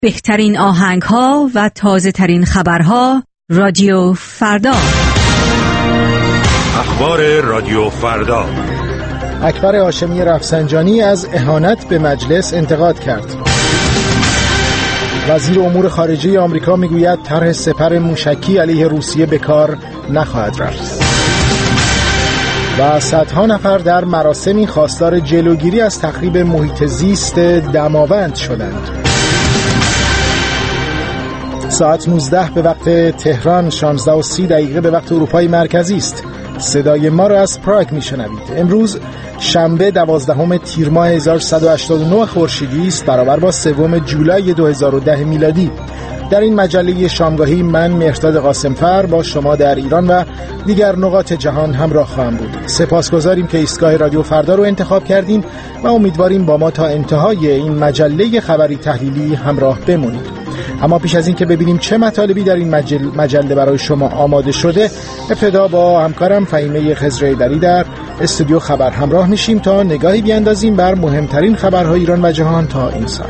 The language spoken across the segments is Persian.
بهترین آهنگ‌ها و تازه‌ترین خبرها رادیو فردا. اخبار رادیو فردا. اکبر هاشمی رفسنجانی از اهانت به مجلس انتقاد کرد. وزیر امور خارجه آمریکا میگوید طرح سپر موشکی علیه روسیه به کار نخواهد رفت. و صدها نفر در مراسمی خواستار جلوگیری از تخریب محیط زیست دماوند شدند. ساعت 19 به وقت تهران، 16:30 به وقت اروپای مرکزی است. صدای ما را از پراگ میشنوید. امروز شنبه 12 تیر ماه 1189 خورشیدی است، برابر با 3 جولای 2010 میلادی. در این مجله شامگاهی من مهرداد قاسمفر با شما در ایران و دیگر نقاط جهان همراه خواهم بود. سپاسگزاریم که ایستگاه رادیو فردا رو انتخاب کردین و امیدواریم با ما تا انتهای این مجله خبری تحلیلی همراه بمونید. اما پیش از این که ببینیم چه مطالبی در این مجله برای شما آماده شده، ابتدا با همکارم فهیمه خضرایدری در استودیو خبر همراه میشیم تا نگاهی بیاندازیم بر مهمترین خبرهای ایران و جهان تا این ساعت.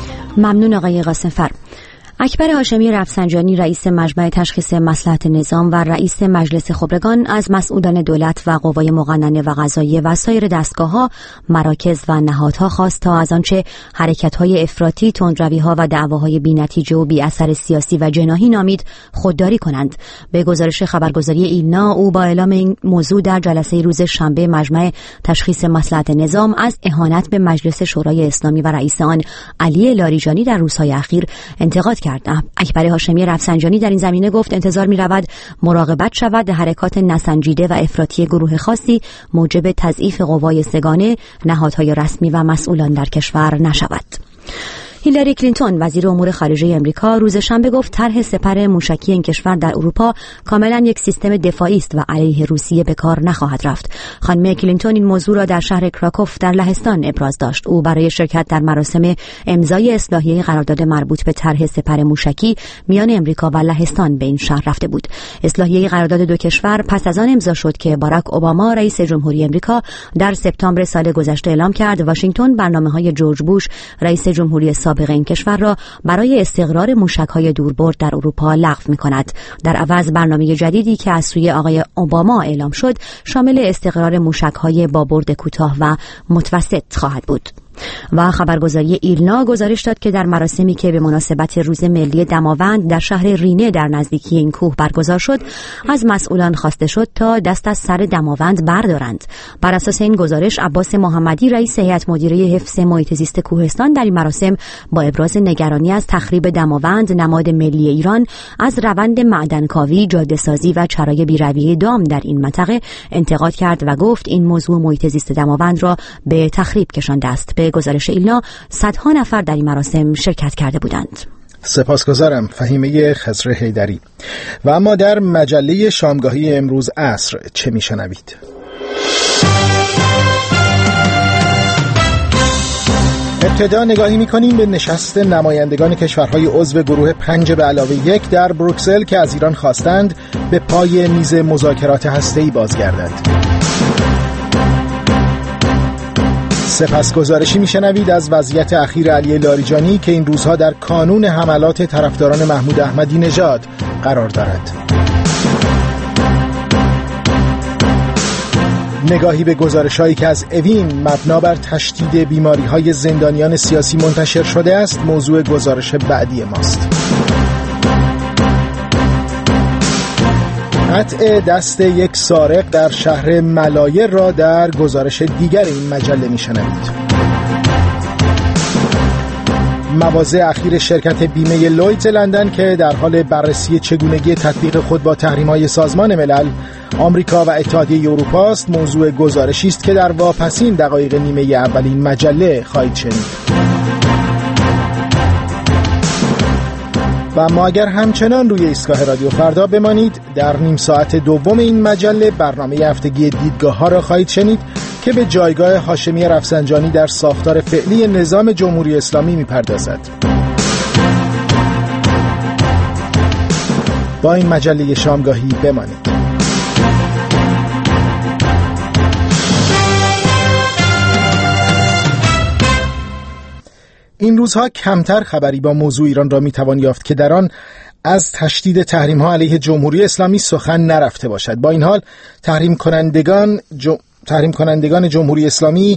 ممنون آقای قاسمفر. اکبر هاشمی رفسنجانی رئیس مجمع تشخیص مصلحت نظام و رئیس مجلس خبرگان از مسئولان دولت و قوای مقننه و قضاییه و سایر دستگاه‌ها، مراکز و نهادها خواست تا از آنچه حرکت‌های افراطی، تندروی‌ها و دعواهای بی‌نتیجه و بی اثر سیاسی و جناحی نامید خودداری کنند. به گزارش خبرگزاری ایلنا، او با اعلام این موضوع در جلسه روز شنبه مجمع تشخیص مصلحت نظام از اهانت به مجلس شورای اسلامی و رئیس آن علی لاریجانی در روزهای اخیر انتقاد کرد. اکبر هاشمی رفسنجانی در این زمینه گفت انتظار می رود مراقبت شود حرکات نسنجیده و افراطی گروه خاصی موجب تضعیف قوای سگانه، نهادهای رسمی و مسئولان در کشور نشود. هیلاری کلینتون وزیر امور خارجه امریکا روز شنبه گفت طرح سپر موشکی این کشور در اروپا کاملا یک سیستم دفاعی است و علیه روسیه به کار نخواهد رفت. خانم کلینتون این موضوع را در شهر کراکوف در لهستان ابراز داشت. او برای شرکت در مراسم امضای اصلاحیه قرارداد مربوط به طرح سپر موشکی میان امریکا و لهستان به این شهر رفته بود. اصلاحیه قرارداد دو کشور پس از آن امضا شد که باراک اوباما رئیس جمهوری امریکا در سپتامبر سال گذشته اعلام کرد واشنگتن برنامه‌های جورج بوش رئیس جمهوری سابق این کشور را برای استقرار موشک‌های دوربرد در اروپا لغو می‌کند. در عوض برنامه جدیدی که از سوی آقای اوباما اعلام شد شامل استقرار موشک‌های با برد کوتاه و متوسط خواهد بود. و خبرگزاری ایلنا گزارش داد که در مراسمی که به مناسبت روز ملی دماوند در شهر رینه در نزدیکی این کوه برگزار شد، از مسئولان خواسته شد تا دست از سر دماوند بردارند. بر اساس این گزارش عباس محمدی رئیس هیئت مدیره حفظ محیط زیست کوهستان در این مراسم با ابراز نگرانی از تخریب دماوند، نماد ملی ایران، از روند معدنکاوی، جاده‌سازی و چرای بی‌رویه دام در این منطقه انتقاد کرد و گفت این موضوع محیط زیست دماوند را به تخریب کشانده است. به گزارش ایلنا صدها نفر در این مراسم شرکت کرده بودند. سپاسگزارم فهیمه خضرایدری. و اما در مجله شامگاهی امروز عصر چه میشنوید؟ ابتدا نگاهی می‌کنیم به نشست نمایندگان کشورهای عضو گروه 5+1 در بروکسل که از ایران خواستند به پای میز مذاکرات هسته‌ای بازگردد. سپس گزارشی میشنوید از وضعیت اخیر علی لاریجانی که این روزها در کانون حملات طرفداران محمود احمدی نژاد قرار دارد. نگاهی به گزارش‌هایی که از اوین مبنا بر تشدید بیماری‌های زندانیان سیاسی منتشر شده است موضوع گزارش بعدی ماست. قطع دست یک سارق در شهر ملایر را در گزارش دیگر این مجله میشنوید. مواضع اخیر شرکت بیمه لویدز لندن که در حال بررسی چگونگی تطبیق خود با تحریم‌های سازمان ملل، آمریکا و اتحادیه اروپا است موضوع گزارشی است که در واپسین دقایق نیمه اولین مجله خواهید شنید. و اما اگر همچنان روی ایستگاه رادیو فردا بمانید، در نیم ساعت دوم این مجله برنامه هفتگی دیدگاه‌ها را خواهید شنید که به جایگاه هاشمی رفسنجانی در ساختار فعلی نظام جمهوری اسلامی می‌پردازد. با این مجله شامگاهی بمانید. این روزها کمتر خبری با موضوع ایران را میتوان یافت که در آن از تشدید تحریم‌ها علیه جمهوری اسلامی سخن نرفته باشد. با این حال تحریم کنندگان جمهوری اسلامی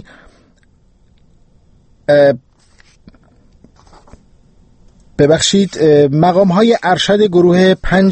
مقام‌های ارشد گروه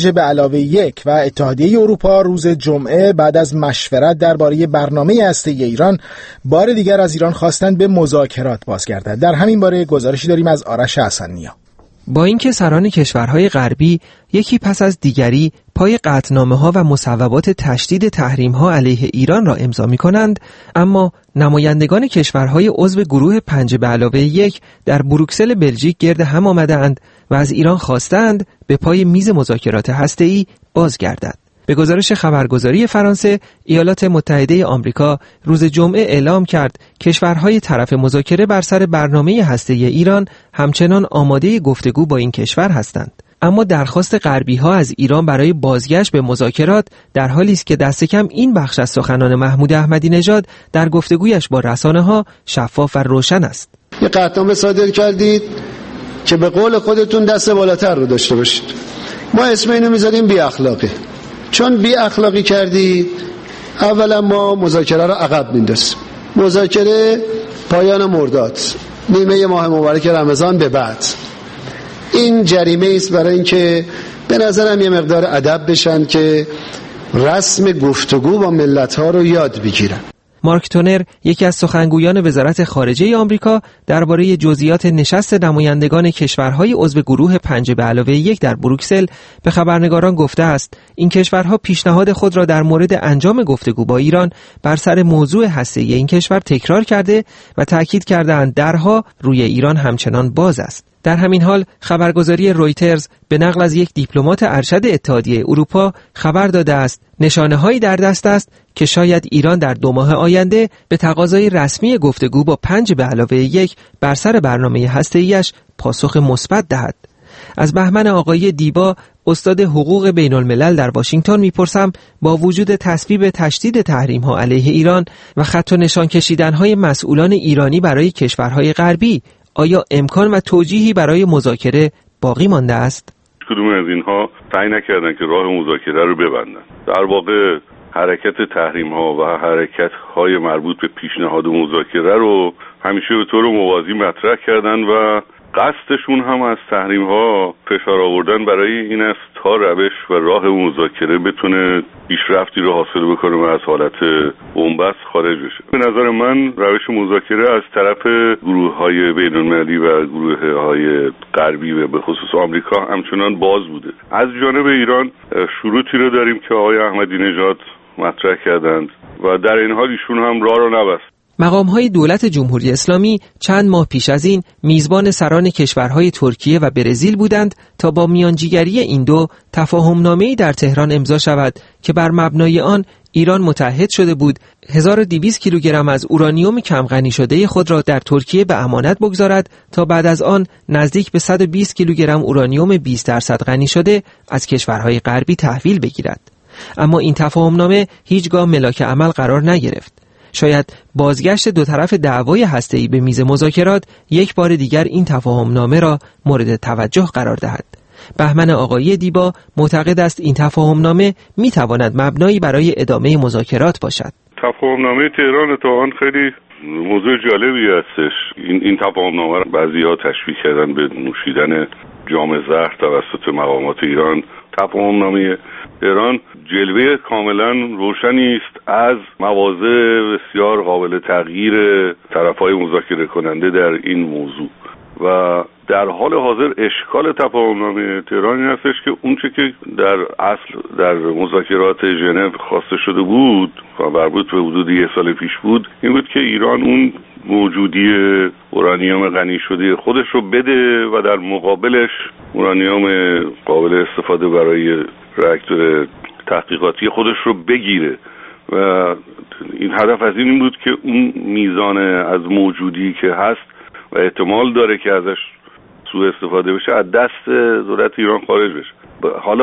5+1 و اتحادیه اروپا روز جمعه بعد از مشورت درباره برنامه هسته‌ای ایران بار دیگر از ایران خواستند به مذاکرات بازگردد. در همین باره گزارشی داریم از آرش حسن‌نیا. با اینکه سران کشورهای غربی یکی پس از دیگری پای قطعنامه‌ها و مصوبات تشدید تحریم‌ها علیه ایران را امضا می‌کنند، اما نمایندگان کشورهای عضو گروه 5+1 در بروکسل بلژیک گرد هم آمدند و از ایران خواستند به پای میز مذاکرات هسته‌ای بازگردد. به گزارش خبرگزاری فرانسه، ایالات متحده آمریکا روز جمعه اعلام کرد کشورهای طرف مذاکره بر سر برنامه هسته‌ای ایران همچنان آماده گفتگو با این کشور هستند. اما درخواست غربی‌ها از ایران برای بازگشت به مذاکرات در حالی است که دست کم این بخش از سخنان محمود احمدی نژاد در گفتگویش با رسانه‌ها شفاف و روشن است. یه قطعنامه صادر کردید که به قول خودتون دست بالاتر رو داشته باشید. ما اسم اینو می‌ذاریم بی اخلاقی. چون بی اخلاقی کردید، اولا ما مذاکره رو عقب میندازیم. مذاکره پایان مرداد، نیمه ماه مبارک رمضان به بعد. این جریمه است برای اینکه به نظرم یه مقدار ادب بشن که رسم گفتگو با ملت‌ها رو یاد بگیرن. مارک تونر، یکی از سخنگویان وزارت خارجه آمریکا، درباره جزئیات نشست نمایندگان کشورهای عضو گروه 5+1 در بروکسل به خبرنگاران گفته است این کشورها پیشنهاد خود را در مورد انجام گفتگو با ایران بر سر موضوع هسته‌ای این کشور تکرار کرده و تأکید کردند درها روی ایران همچنان باز است. در همین حال خبرگزاری رویترز به نقل از یک دیپلمات ارشد اتحادیه اروپا خبر داده است نشانه‌هایی در دست است که شاید ایران در 2 ماه آینده به تقاضای رسمی گفتگو با 5+1 بر سر برنامه هسته‌ایش پاسخ مثبت دهد. از بهمن آقایی دیبا، استاد حقوق بین الملل در واشنگتن میپرسم با وجود تصویب تشدید تحریم‌ها علیه ایران و خط و نشان کشیدن‌های مسئولان ایرانی برای کشورهای غربی، آیا امکان و توجیهی برای مذاکره باقی مانده است؟ کدوم از اینها سعی نکردن که راه مذاکره رو ببندن. در واقع حرکت تحریم‌ها و حرکت‌های مربوط به پیشنهاد مذاکره رو همیشه به طور موازی مطرح کردن و قصدشون هم از تحریم‌ها فشار آوردن برای این است تا روش و راه مذاکره بتونه پیشرفتی رو حاصل بکنه و از حالت بنبست خارج بشه. به نظر من روش مذاکره از طرف گروه‌های بین‌المللی و گروه‌های غربی و به خصوص آمریکا همچنان باز بوده. از جانب ایران شروطی رو داریم که آقای احمدی نژاد مطرح کردند و در این حال ایشون هم راه رو نبست. مقام‌های دولت جمهوری اسلامی چند ماه پیش از این میزبان سران کشورهای ترکیه و برزیل بودند تا با میانجیگری این دو تفاهم‌نامه‌ای در تهران امضا شود که بر مبنای آن ایران متعهد شده بود 1200 کیلوگرم از اورانیوم کم غنی شده خود را در ترکیه به امانت بگذارد تا بعد از آن نزدیک به 120 کیلوگرم اورانیوم 20% غنی شده از کشورهای غربی تحویل بگیرد. اما این تفاهم‌نامه هیچگاه ملاک عمل قرار نگرفت. شاید بازگشت دو طرف دعوای هسته‌ای به میز مذاکرات یک بار دیگر این تفاهم‌نامه را مورد توجه قرار دهد. بهمن آقایی دیبا معتقد است این تفاهم‌نامه می‌تواند مبنایی برای ادامه مذاکرات باشد. تفاهم‌نامه تهران اتفاقاً خیلی موضوع جالبی هستش. این تفاهم‌نامه را بعضی‌ها تشبیه کردن به نوشیدن جام زهر توسط مقامات ایران. تفاهم‌نامه تهران جلوه کاملا روشنی است از مواضع بسیار قابل تغییر طرف‌های مذاکره کننده در این موضوع و در حال حاضر اشکال تفاهم‌نامه تهران این هستش که اونچه که در اصل در مذاکرات ژنو خواسته شده بود و مربوط به حدود 1 سال پیش بود این بود که ایران اون موجودی اورانیوم غنی شده خودش رو بده و در مقابلش اورانیوم قابل استفاده برای راکتور تحقیقاتی خودش رو بگیره و این هدف از این بود که اون میزان از موجودی که هست و احتمال داره که ازش سوء استفاده بشه از دست دولت ایران خارج بشه. حالا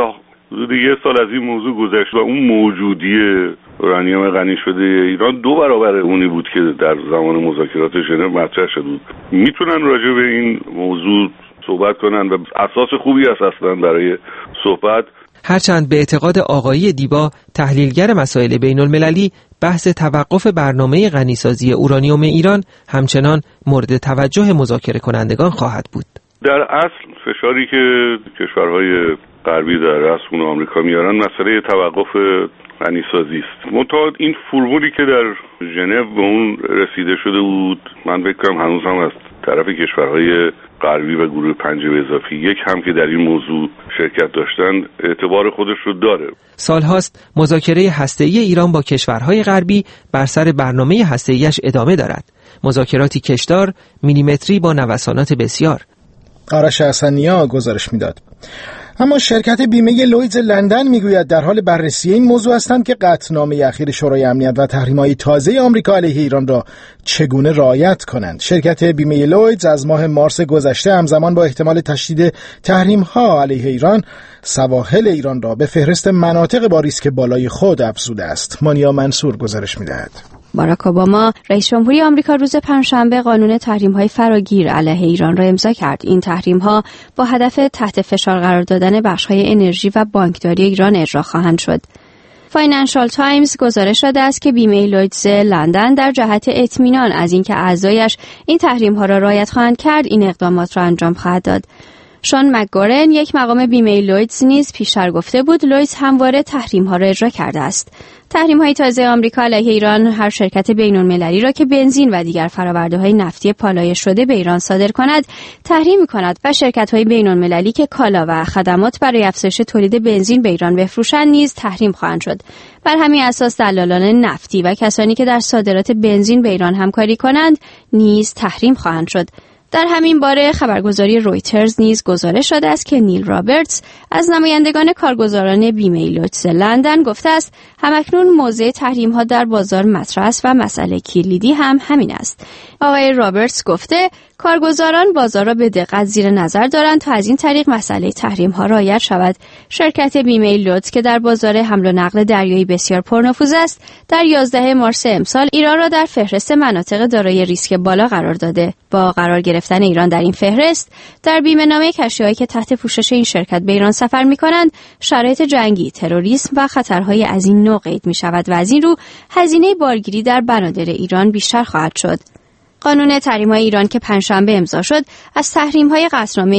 حدود 1 سال از این موضوع گذشت و اون موجودی اورانیوم غنی شده ایران 2 برابر اونی بود که در زمان مذاکرات ژنو مطرح شده بود. میتونن راجع به این موضوع صحبت کنن و اساس خوبی است اصلا برای صحبت. هرچند به اعتقاد آقای دیبا تحلیلگر مسائل بین المللی بحث توقف برنامه غنیسازی اورانیوم ایران همچنان مورد توجه مذاکره کنندگان خواهد بود. در اصل فشاری که کشورهای غربی در رأس آمریکا میارن مسئله توقف غنیسازی است. منتها این فرمولی که در ژنو به اون رسیده شده بود، من فکر کنم هنوز هم از طرف کشورهای غربی و گروه 5+1 هم که در این موضوع شرکت داشتن اعتبار خودش رو داره. سالهاست مذاکره هسته‌ای ایران با کشورهای غربی بر سر برنامه هسته‌ایش ادامه دارد. مذاکراتی کشدار، میلیمتری با نوسانات بسیار. آرش حسنیا گزارش میداد. اما شرکت بیمه لویدز لندن میگوید در حال بررسی این موضوع هستند که قطعنامه اخیر شورای امنیت و تحریم‌های تازه آمریکا علیه ایران را چگونه رعایت کنند. شرکت بیمه لویدز از ماه مارس گذشته همزمان با احتمال تشدید تحریم‌ها علیه ایران سواحل ایران را به فهرست مناطق با ریسک بالای خود افزوده است. مانیا منصور گزارش می‌دهد. باراک اوباما رئیس جمهوری آمریکا روز پنجشنبه قانون تحریم‌های فراگیر علیه ایران را امضا کرد. این تحریم‌ها با هدف تحت فشار قرار دادن بخش‌های انرژی و بانکداری ایران اجرا خواهند شد. فاینانشال تایمز گزارش داده است که بیمه لویدز لندن در جهت اطمینان از اینکه اعضایش این تحریم‌ها را رعایت خواهند کرد، این اقدامات را انجام خواهد داد. شون مکگورن یک مقام بیمه لویدز نیز پیشتر گفته بود لویدز همواره تحریم‌ها را اجرا کرده است. تحریم‌های تازه آمریکا علیه ایران هر شرکت بین‌المللی را که بنزین و دیگر فرآورده‌های نفتی پالایش شده به ایران صادر کند تحریم می‌کند و شرکت‌های بین‌المللی که کالا و خدمات برای افزایش تولید بنزین به ایران بفروشند نیز تحریم خواهند شد. بر همین اساس دلالان نفتی و کسانی که در صادرات بنزین به ایران همکاری کنند نیز تحریم خواهند شد. در همین باره خبرگزاری رویترز نیز گزارش داده است که نیل رابرتس از نمایندگان کارگزاران بیمه لویدز لندن گفته است همکنون موضع تحریم‌ها در بازار مطرح است و مسئله کلیدی هم همین است. آقای رابرتس گفته کارگزاران بازار را به دقت زیر نظر دارند تا از این طریق مسئله تحریم‌ها رعایت شود. شرکت بیمه لویدز که در بازار حمل و نقل دریایی بسیار پرنفوذ است، در 11 مارس امسال ایران را در فهرست مناطق دارای ریسک بالا قرار داده. با قرار گرفتن ایران در این فهرست، در بیمه‌نامه کشتی‌هایی که تحت پوشش این شرکت به ایران سفر می‌کنند، شرایط جنگی، تروریسم و خطرهای از این نوع قید می‌شود و از این رو هزینه بارگیری در بنادر ایران بیشتر خواهد شد. قانون تحریم‌های ایران که پنجشنبه امضا شد، از تحریم‌های قطعنامه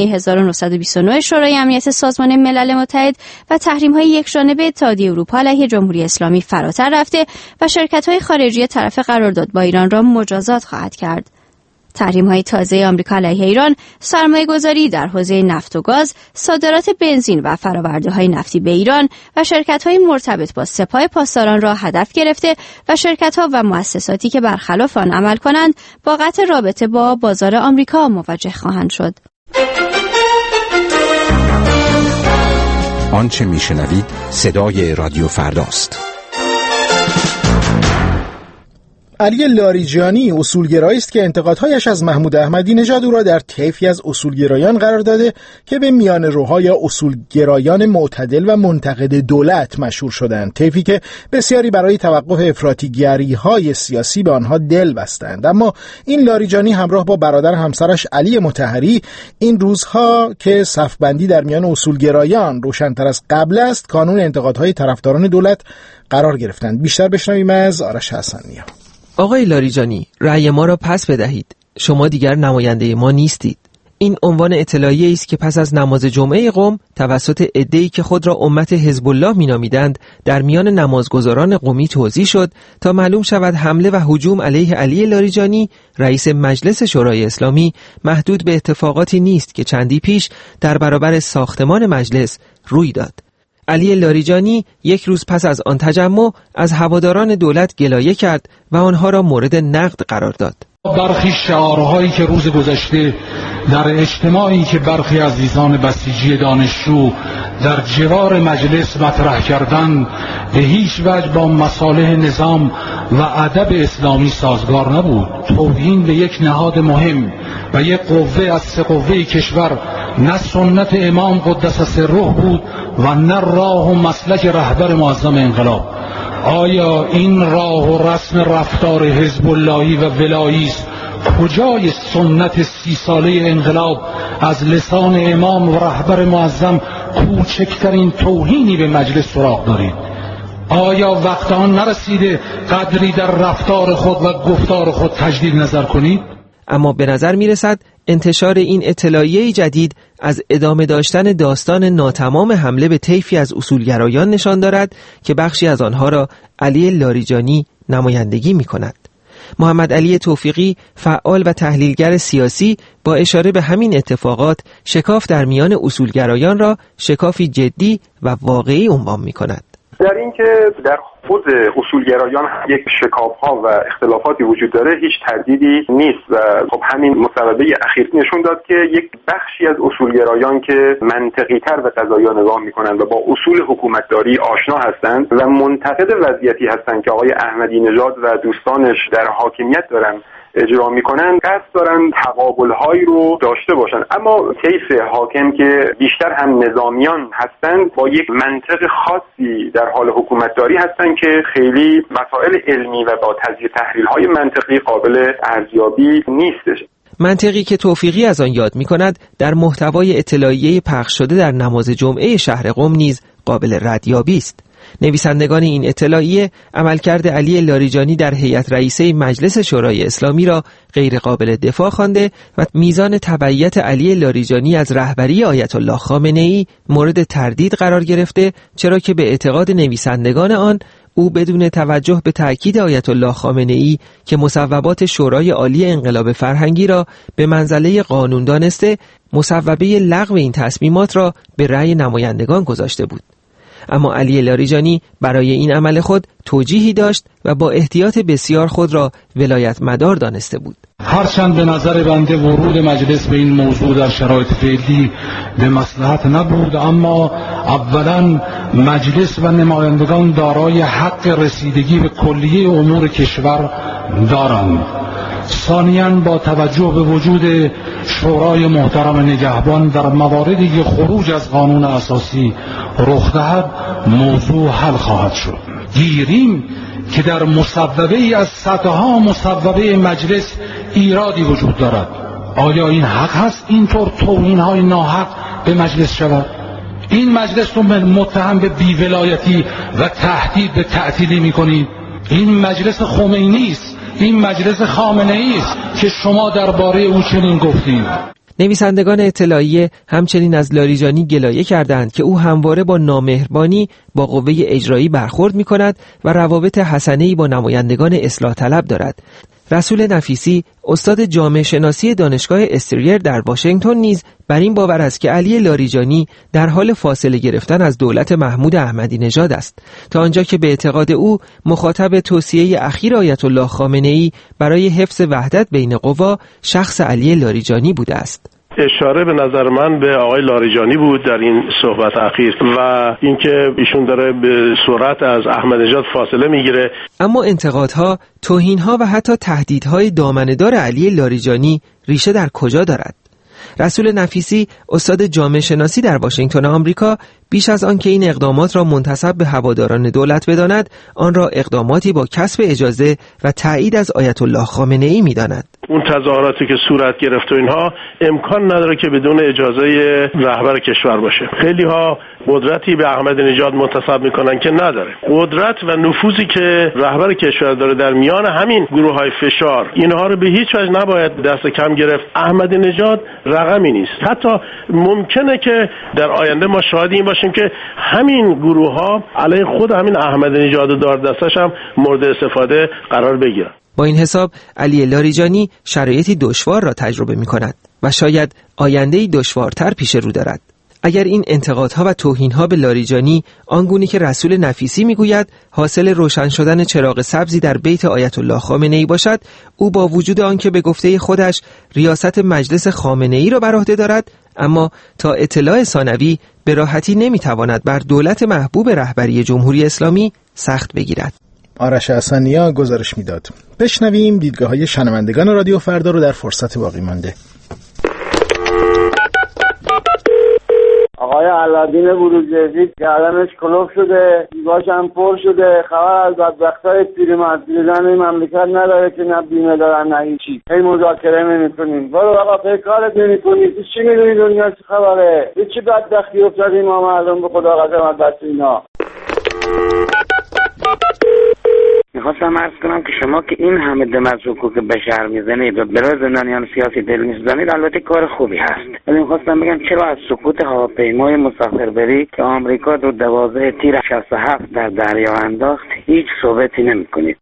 1929 شورای امنیت سازمان ملل متحد و تحریم‌های یکجانبه اتحادیه اروپا علیه جمهوری اسلامی فراتر رفته و شرکت‌های خارجی طرف قرارداد با ایران را مجازات خواهد کرد. تحریم‌های تازه آمریکا علیه ایران، سرمایه‌گذاری در حوزه نفت و گاز، صادرات بنزین و فرآورده‌های نفتی به ایران و شرکت‌های مرتبط با سپاه پاسداران را هدف گرفته و شرکت‌ها و مؤسساتی که برخلاف آن عمل کنند با قطع رابطه با بازار آمریکا مواجه خواهند شد. آنچه میشنوید صدای رادیو فرداست. علی لاریجانی اصولگرایی است که انتقادهایش از محمود احمدی نژاد او را در طیفی از اصولگرایان قرار داده که به میان روها یا اصولگرایان معتدل و منتقد دولت مشهور شدند، طیفی که بسیاری برای توقف افراطی‌گری‌های سیاسی به آنها دل بستند. اما این لاریجانی همراه با برادر همسرش علی مطهری این روزها که صفبندی در میان اصولگرایان روشن‌تر از قبل است، کانون انتقادهای طرفداران دولت قرار گرفتند. بیشتر بشنویم از آرش حسنیا. آقای لاریجانی، رأی ما را پس بدهید. شما دیگر نماینده ما نیستید. این عنوان اطلاعیه‌ای است که پس از نماز جمعه قم توسط عده‌ای که خود را امت حزب الله می‌نامیدند در میان نمازگزاران قمی توزیع شد تا معلوم شود حمله و هجوم علیه علی لاریجانی رئیس مجلس شورای اسلامی محدود به اتفاقاتی نیست که چندی پیش در برابر ساختمان مجلس روی داد. علی لاریجانی یک روز پس از آن تجمع از هواداران دولت گلایه کرد و آنها را مورد نقد قرار داد. برخی شعارهایی که روز گذشته در اجتماعی که برخی عزیزان بسیجی دانشجو در جوار مجلس مطرح کردند به هیچ وجه با مصالح نظام و ادب اسلامی سازگار نبود. توهین به یک نهاد مهم و یک قوه از سه قوه کشور نه سنت امام قدس سره بود و نه راه و مسلک رهبر معظم انقلاب. آیا این راه و رسم رفتار حزب اللهی و ولایی است؟ کجای سنت 30 ساله انقلاب از لسان امام و رهبر معظم کوچکترین توهینی به مجلس سراغ دارید؟ آیا وقت آن نرسیده قدری در رفتار خود و گفتار خود تجدید نظر کنید؟ اما به نظر می رسد انتشار این اطلاعیه جدید از ادامه داشتن داستان ناتمام حمله به طیفی از اصولگرایان نشان دارد که بخشی از آنها را علی لاریجانی نمایندگی می کند. محمد علی توفیقی، فعال و تحلیلگر سیاسی، با اشاره به همین اتفاقات شکاف در میان اصولگرایان را شکافی جدی و واقعی عنوان می کند. در اینکه در خود اصولگرایان یک شکاف‌ها و اختلافاتی وجود داره هیچ تردیدی نیست و خب همین مصوبه اخیر نشون داد که یک بخشی از اصولگرایان که منطقی‌تر به قضایا نگاه می‌کنند و با اصول حکومتداری آشنا هستند و منتقد وضعیتی هستند که آقای احمدی نژاد و دوستانش در حاکمیت دارن اجرا میکنن، قصد دارن تقابل‌هایی رو داشته باشن، اما طیف حاکم که بیشتر هم نظامیان هستند با یک منطق خاصی در حال حکومتداری هستند که خیلی مسائل علمی و با تجزیه تحلیل‌های منطقی قابل ارزیابی نیستش. منطقی که توفیقی از آن یاد می‌کند در محتوای اطلاعیه پخش شده در نماز جمعه شهر قم نیز قابل ردیابی است. نویسندگان این اطلاعیه عملکرد علی لاریجانی در هیئت رئیسه مجلس شورای اسلامی را غیر قابل دفاع خوانده و میزان تبعیت علی لاریجانی از رهبری آیت الله خامنه‌ای مورد تردید قرار گرفته، چرا که به اعتقاد نویسندگان آن او بدون توجه به تأکید آیت الله خامنه‌ای که مصوبات شورای عالی انقلاب فرهنگی را به منزله قانون دانسته، مصوبه لغو این تصمیمات را به رأی نمایندگان گذاشته بود. اما علی لاریجانی برای این عمل خود توجیهی داشت و با احتیاط بسیار خود را ولایت مدار دانسته بود. هرچند به نظر بنده ورود مجلس به این موضوع در شرایط فعلی به مصلحت نبود، اما اولا مجلس و نمایندگان دارای حق رسیدگی به کلیه امور کشور دارند. ثانیاً با توجه به وجود شورای محترم نگهبان در مواردی که خروج از قانون اساسی رخ دهد موضوع حل خواهد شد. گیریم که در مصوبه ای از صدها مصوبه مجلس ایرادی وجود دارد. آیا این حق هست اینطور توهین‌های ناحق به مجلس شود؟ این مجلس رو متهم به بی‌ولایتی و تهدید به تعطیلی می‌کنید. این مجلس خمینی است، این مجلس خامنه‌ای است که شما درباره او چنین گفتید. نویسندگان اطلاعیه همچنین از لاریجانی گلایه کردند که او همواره با نامهربانی با قوه اجرایی برخورد می‌کند و روابط حسنه‌ای با نمایندگان اصلاح طلب دارد. رسول نفیسی، استاد جامعه شناسی دانشگاه استریر در واشنگتن نیز بر این باور است که علی لاریجانی در حال فاصله گرفتن از دولت محمود احمدی نژاد است، تا آنجا که به اعتقاد او مخاطب توصیه اخیر آیت الله خامنه‌ای برای حفظ وحدت بین قوا شخص علی لاریجانی بوده است. اشاره به نظر من به آقای لاریجانی بود در این صحبت اخیر و اینکه ایشون داره به سرعت از احمد نژاد فاصله میگیره. اما انتقادها، توهینها و حتی تهدیدهای دامنه‌دار علی لاریجانی ریشه در کجا دارد؟ رسول نفیسی، استاد جامعه شناسی در واشنگتن آمریکا، بیش از آن که این اقدامات را منتسب به هواداران دولت بداند، آن را اقداماتی با کسب اجازه و تایید از آیت الله خامنه‌ای می‌داند. اون تظاهراتی که صورت گرفت و اینها امکان نداره که بدون اجازه رهبر کشور باشه. خیلی ها قدرتی به احمدی نژاد منتسب میکنن که نداره. قدرت و نفوذی که رهبر کشور داره در میان همین گروه‌های فشار، اینها رو به هیچ وجه نباید دست کم گرفت. احمدی نژاد رقمی نیست. حتی ممکنه که در آینده ما شاهد این باشیم که همین گروه‌ها علیه خود همین احمدی نژاد دار دستش هم مورد استفاده قرار بگیرن. با این حساب علی لاریجانی شرایطی دشوار را تجربه می‌کند و شاید آینده‌ای دشوارتر پیش رو دارد. اگر این انتقادها و توهینها به لاریجانی آنگونه که رسول نفیسی میگوید حاصل روشن شدن چراغ سبزی در بیت آیت الله خامنه‌ای باشد، او با وجود آنکه به گفته خودش ریاست مجلس خامنه‌ای را بر عهده دارد، اما تا اطلاع ثانوی به راحتی نمیتواند بر دولت محبوب رهبری جمهوری اسلامی سخت بگیرد. آرش حسنیا گزارش میداد. بشنویم دیدگاه‌های شنوندگان رادیو فردا رو در فرصت باقی مانده. آقای علادین بروجردی گردنش کلوف شده، دیباش هم پر شده. خبر از بدبختای پیرمردان این مملکت نداره که نه بیمه دارن نه هیچی. هی مذاکره نمی‌کنیم. برو آقا پی کارت نمی‌کنی. چی می‌دونی دنیا چه خبره؟ چه بدبختی افتادیم ما مردم به خدا قسم دست اینا. میخواستم عرض کنم که شما که این همه دم از حقوق بشر میزنید و برای زندانیان سیاسی دل میزنید، البته کار خوبی هست، ولی میخواستم بگم چرا از سقوط هواپیمای مسافربری که آمریکا رو 12 تیر 67 در دریا انداخت هیچ صحبتی نمیکنید؟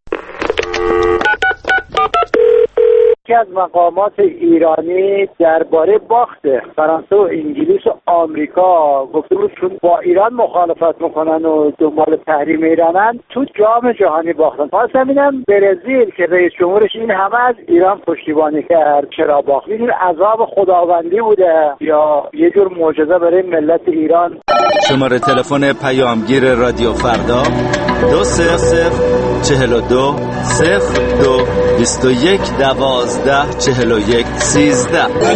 یکی از مقامات ایرانی درباره باخت فرانسه و انگلیس و آمریکا گفته بود چون با ایران مخالفت میکنن و دنبال تحریم ایرانن تو جام جهانی باختن. خواستم ببینم برزیل که رئیس جمهورش این همه از ایران پشتیبانی کرد چرا باخت؟ این عذاب خداوندی بوده یا یه جور معجزه برای ملت ایران؟ شماره تلفن پیامگیر رادیو فردا 200 42 02 21 12 41 13.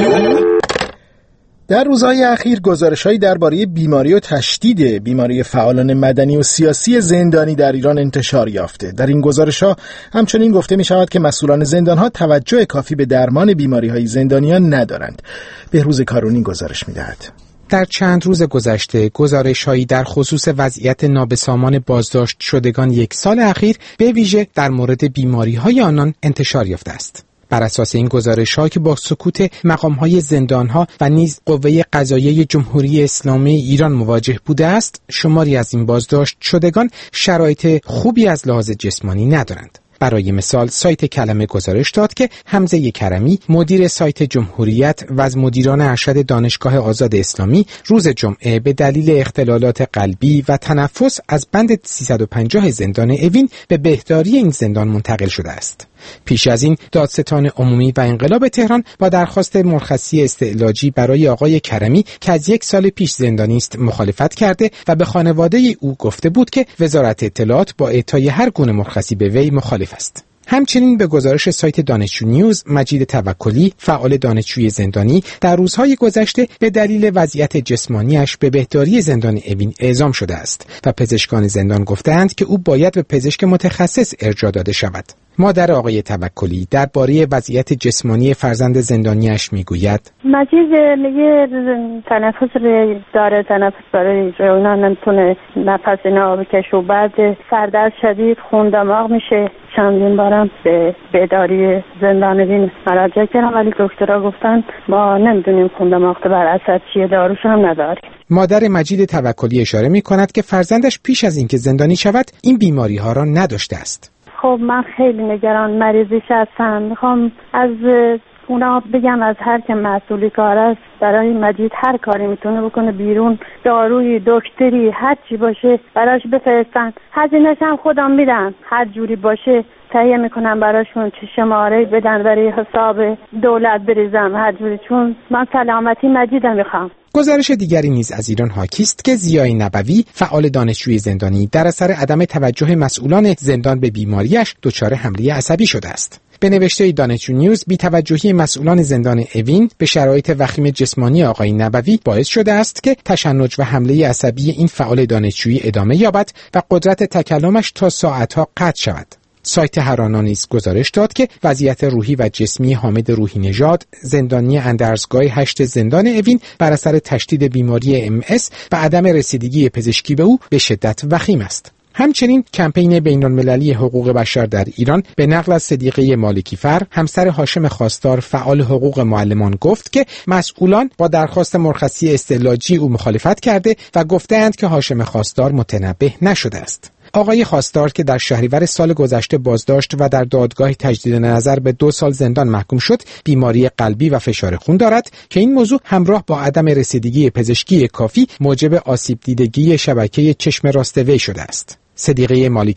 در روزهای اخیر گزارش‌هایی درباره بیماری و تشدید بیماری فعالان مدنی و سیاسی زندانی در ایران انتشار یافته. در این گزارش‌ها همچنین گفته می‌شود که مسئولان زندان‌ها توجه کافی به درمان بیماری‌های زندانیان ندارند. بهروز کارونی گزارش می‌دهد. در چند روز گذشته گزارش‌هایی در خصوص وضعیت نابسامان بازداشت شدگان یک سال اخیر به ویژه در مورد بیماری‌های آنان انتشار یافته است. بر اساس این گزارش‌ها که با سکوت مقام‌های زندان‌ها و نیز قوه قضاییه جمهوری اسلامی ایران مواجه بوده است، شماری از این بازداشت شدگان شرایط خوبی از لحاظ جسمانی ندارند. برای مثال سایت کلمه گزارش داد که حمزه کرمی مدیر سایت جمهوریت و از مدیران ارشد دانشگاه آزاد اسلامی روز جمعه به دلیل اختلالات قلبی و تنفس از بند 350 زندان اوین به بهداری این زندان منتقل شده است. پیش از این دادستان عمومی و انقلاب تهران با درخواست مرخصی استعلاجی برای آقای کرمی که از یک سال پیش زندانی است مخالفت کرده و به خانواده او گفته بود که وزارت اطلاعات با اعطای هر گونه مرخصی به وی مخالف است. همچنین به گزارش سایت دانشجو نیوز، مجید توکلی فعال دانشجوی زندانی در روزهای گذشته به دلیل وضعیت جسمانیش به بهداری زندان اوین اعزام شده است و پزشکان زندان گفتند که او باید به پزشک متخصص ارجاع داده شود. مادر آقای توکلی درباره وضعیت جسمانی فرزند زندانیش میگوید: مجید میگه تنفس داره، تنفس برای اونا نمیتونه نفس اینا بکشه و بعد سردرد شدید، خون دماغ میشه. چندین بارم به بیداری زندان اوین مراجعه کردم ولی دکترها گفتن ما نمیدونیم خون دماغ بر اثر چیه، داروش هم نداریم. مادر مجید توکلی اشاره میکند که فرزندش پیش از اینکه زندانی شود این بیماری ها را نداشته است. خب من خیلی نگران مریضیش هستم. میخوام از اونا بگم از هر که مسئولی کار است برای مجید هر کاری میتونه بکنه بیرون، دارویی، دکتری، هر چی باشه براش بفرستن. هزینه‌اش هم خودم میدم، هر جوری باشه تهیه میکنم براشون، چه شماره بدن برای حساب دولت بریزم هر جوری، چون من سلامتی مجیدم میخوام. گزارش دیگری نیز از ایران حاکی است که ضیای نبوی فعال دانشجوی زندانی در اثر عدم توجه مسئولان زندان به بیماریش دچار حمله عصبی شده است. به نوشته دانشجو نیوز، بی‌توجهی مسئولان زندان اوین به شرایط وخیم جسمانی آقای نبوی باعث شده است که تشنج و حمله عصبی این فعال دانشجویی ادامه یابد و قدرت تکلمش تا ساعتها قطع شود. سایت هرانا نیز گزارش داد که وضعیت روحی و جسمی حامد روحی نژاد، زندانی اندرزگاه 8 زندان اوین بر اثر تشدید بیماری MS و عدم رسیدگی پزشکی به او به شدت وخیم است. همچنین کمپین بین‌المللی حقوق بشر در ایران به نقل از صدیقه مالکی‌فر، همسر هاشم خواستار فعال حقوق معلمان گفت که مسئولان با درخواست مرخصی استعلاجی او مخالفت کرده و گفتند که هاشم خواستار متنبه نشده است. آقای خواستار که در شهریور سال گذشته بازداشت و در دادگاه تجدید نظر به 2 سال زندان محکوم شد، بیماری قلبی و فشار خون دارد که این موضوع همراه با عدم رسیدگی پزشکی کافی موجب آسیب دیدگی شبکه چشم راست وی شده است. صدیقه مالکی‌فر: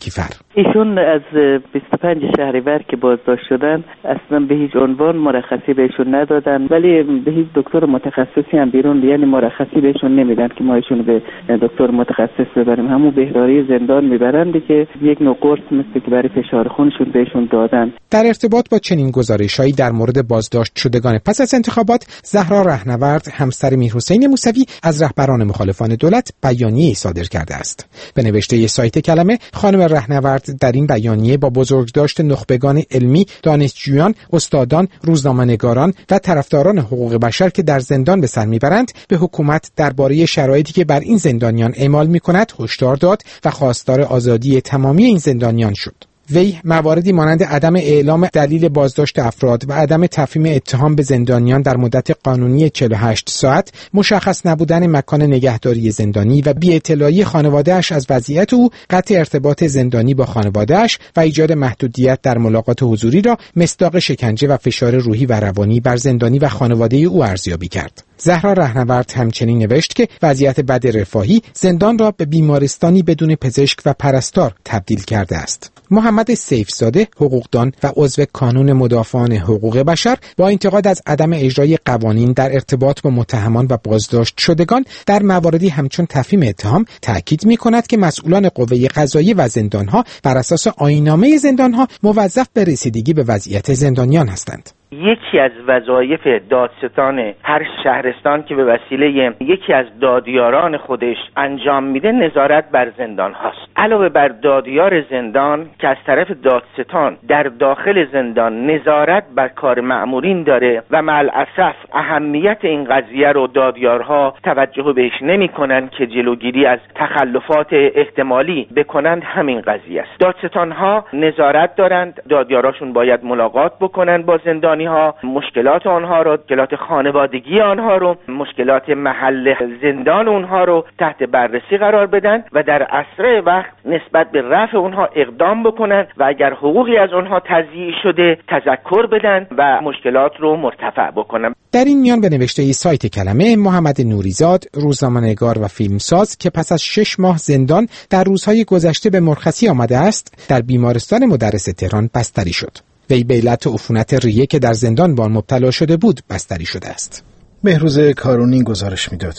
ایشون از 25 شهریور که بازداشت شدن اصلا به هیچ عنوان مرخصی بهشون ندادن، ولی به هیچ دکتر متخصصی هم بیرون یعنی مرخصی بهشون نمیدن که ما ایشون به دکتر متخصص ببریم. همون بهداری زندان میبرند که یک نوع قرص مثل که برای فشار خونشون بهشون دادن. در ارتباط با چنین گزارش‌هایی در مورد بازداشت شدگان پس از انتخابات، زهرا رهنورد همسر میرحسین موسوی از رهبران مخالفان دولت بیانیه‌ای صادر کرده است. به نوشته سایت کلمه، خانم رهنورد در این بیانیه با بزرگداشت نخبگان علمی، دانشجویان، استادان، روزنامه‌نگاران و طرفداران حقوق بشر که در زندان به سر میبرند، به حکومت درباره شرایطی که بر این زندانیان اعمال میکند هشدار داد و خواستار آزادی تمامی این زندانیان شد. وی مواردی مانند عدم اعلام دلیل بازداشت افراد و عدم تفهیم اتهام به زندانیان در مدت قانونی 48 ساعت، مشخص نبودن مکان نگهداری زندانی و بی‌اطلاعی خانواده‌اش از وضعیت او، قطع ارتباط زندانی با خانواده‌اش و ایجاد محدودیت در ملاقات حضوری را مصداق شکنجه و فشار روحی و روانی بر زندانی و خانواده او ارزیابی کرد. زهرا رهنورد همچنین نوشت که وضعیت بد رفاهی زندان را به بیمارستانی بدون پزشک و پرستار تبدیل کرده است. محمد سیفزاده، حقوقدان و عضو کانون مدافعان حقوق بشر، با انتقاد از عدم اجرای قوانین در ارتباط با متهمان و بازداشت شدگان در مواردی همچون تفهیم اتهام، تاکید می‌کند که مسئولان قوه قضاییه و زندان‌ها بر اساس آیین‌نامه زندان‌ها موظف به رسیدگی به وضعیت زندانیان هستند. یکی از وظایف دادستان هر شهرستان که به وسیله یکی از دادیاران خودش انجام میده نظارت بر زندان هاست. علاوه بر دادیار زندان که از طرف دادستان در داخل زندان نظارت بر کار مأمورین داره و مع الاسف اهمیت این قضیه رو دادیارها توجه بهش نمی‌کنن که جلوگیری از تخلفات احتمالی بکنند. همین قضیه است. دادستان ها نظارت دارند، دادیاراشون باید ملاقات بکنن با زندان ها، مشکلات آنها رو، مشکلات خانوادگی آنها رو، مشکلات محل زندان اونها رو تحت بررسی قرار بدن و در اسرع وقت نسبت به رفع اونها اقدام بکنن و اگر حقوقی از اونها تضییع شده تذکر بدن و مشکلات رو مرتفع بکنن. در این میان به نوشته سایت کلمه، محمد نوریزاد، روزنامه‌نگار و فیلمساز که پس از 6 ماه زندان در روزهای گذشته به مرخصی آمده است، در بیمارستان مدرس تهران بستری شد. وی به علت عفونت ریه که در زندان با آن مبتلا شده بود بستری شده است. مهروز کارونی گزارش میداد.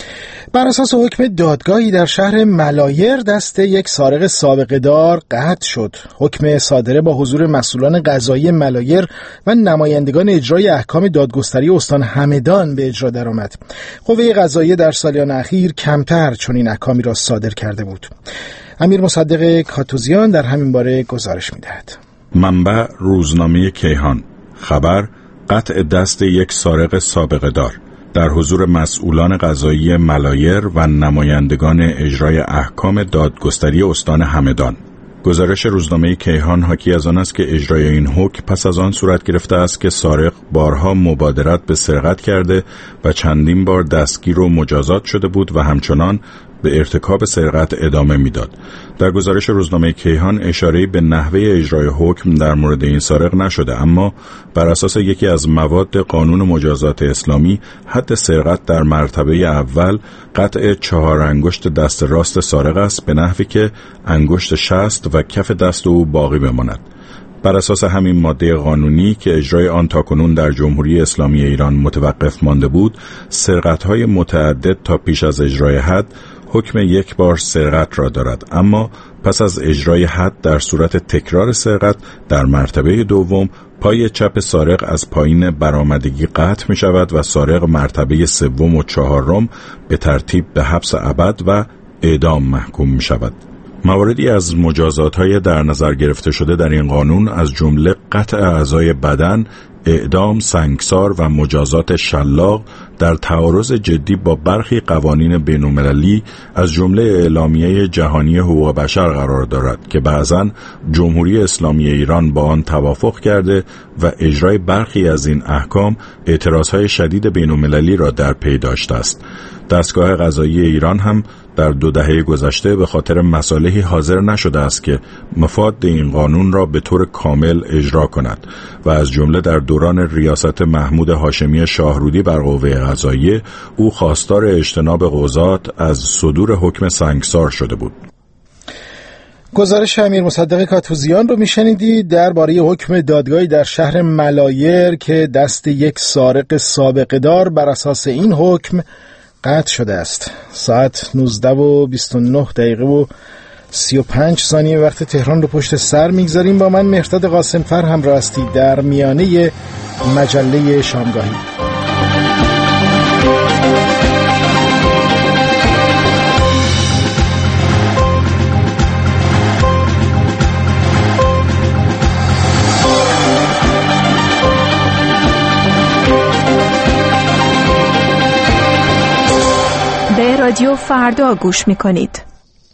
بر اساس حکم دادگاهی در شهر ملایر دست یک سارق سابقه دار قطع شد. حکم صادره با حضور مسئولان قضایی ملایر و نمایندگان اجرای احکام دادگستری استان همدان به اجرا درآمد. قوه قضاییه در سالیان اخیر کمتر چنین احکامی را صادر کرده بود. امیر مصدق کاتوزیان در همین باره گزارش میدهد. منبع روزنامه کیهان. خبر: قطع دست یک سارق سابقه دار در حضور مسئولان قضایی ملایر و نمایندگان اجرای احکام دادگستری استان همدان. گزارش روزنامه کیهان حاکی از آن است که اجرای این حکم پس از آن صورت گرفته است که سارق بارها مبادرت به سرقت کرده و چندین بار دستگیر و مجازات شده بود و همچنان به ارتکاب سرقت ادامه میداد. در گزارش روزنامه کیهان اشاره‌ای به نحوه اجرای حکم در مورد این سارق نشده، اما بر اساس یکی از مواد قانون مجازات اسلامی، حد سرقت در مرتبه اول قطع 4 انگشت دست راست سارق است، به نحوی که انگشت شست و کف دست او باقی بماند. بر اساس همین ماده قانونی که اجرای آن تاکنون در جمهوری اسلامی ایران متوقف مانده بود، سرقت‌های متعدد تا پیش از اجرای حد حکم یک بار سرقت را دارد، اما پس از اجرای حد در صورت تکرار سرقت در مرتبه دوم پای چپ سارق از پایین برآمدگی قطع می شود و سارق مرتبه سوم و چهارم به ترتیب به حبس ابد و اعدام محکوم می شود. مواردی از مجازات‌های در نظر گرفته شده در این قانون از جمله قطع اعضای بدن، اعدام، سنگسار و مجازات شلاق در تعارض جدی با برخی قوانین بین‌المللی از جمله اعلامیه جهانی حقوق بشر قرار دارد که بعضاً جمهوری اسلامی ایران با آن توافق کرده و اجرای برخی از این احکام اعتراضهای شدید بین‌المللی را در پی داشته است. دستگاه قضایی ایران هم در 2 دهه گذشته به خاطر مصالحی حاضر نشده است که مفاد این قانون را به طور کامل اجرا کند و از جمله در دوران ریاست محمود هاشمی شاهرودی بر قوه قضاییه او خواستار اجتناب قضات از صدور حکم سنگسار شده بود. گزارش امیر مصدق کاتوزیان رو میشنیدید درباره حکم دادگاهی در شهر ملایر که دست یک سارق سابقه دار بر اساس این حکم قطع شده است. ساعت 19:29 و 35 ثانیه وقت تهران رو پشت سر میگذاریم. با من مهرداد قاسمفر همراه هستید در میانه مجله شامگاهی. رادیو فردا گوش میکنید.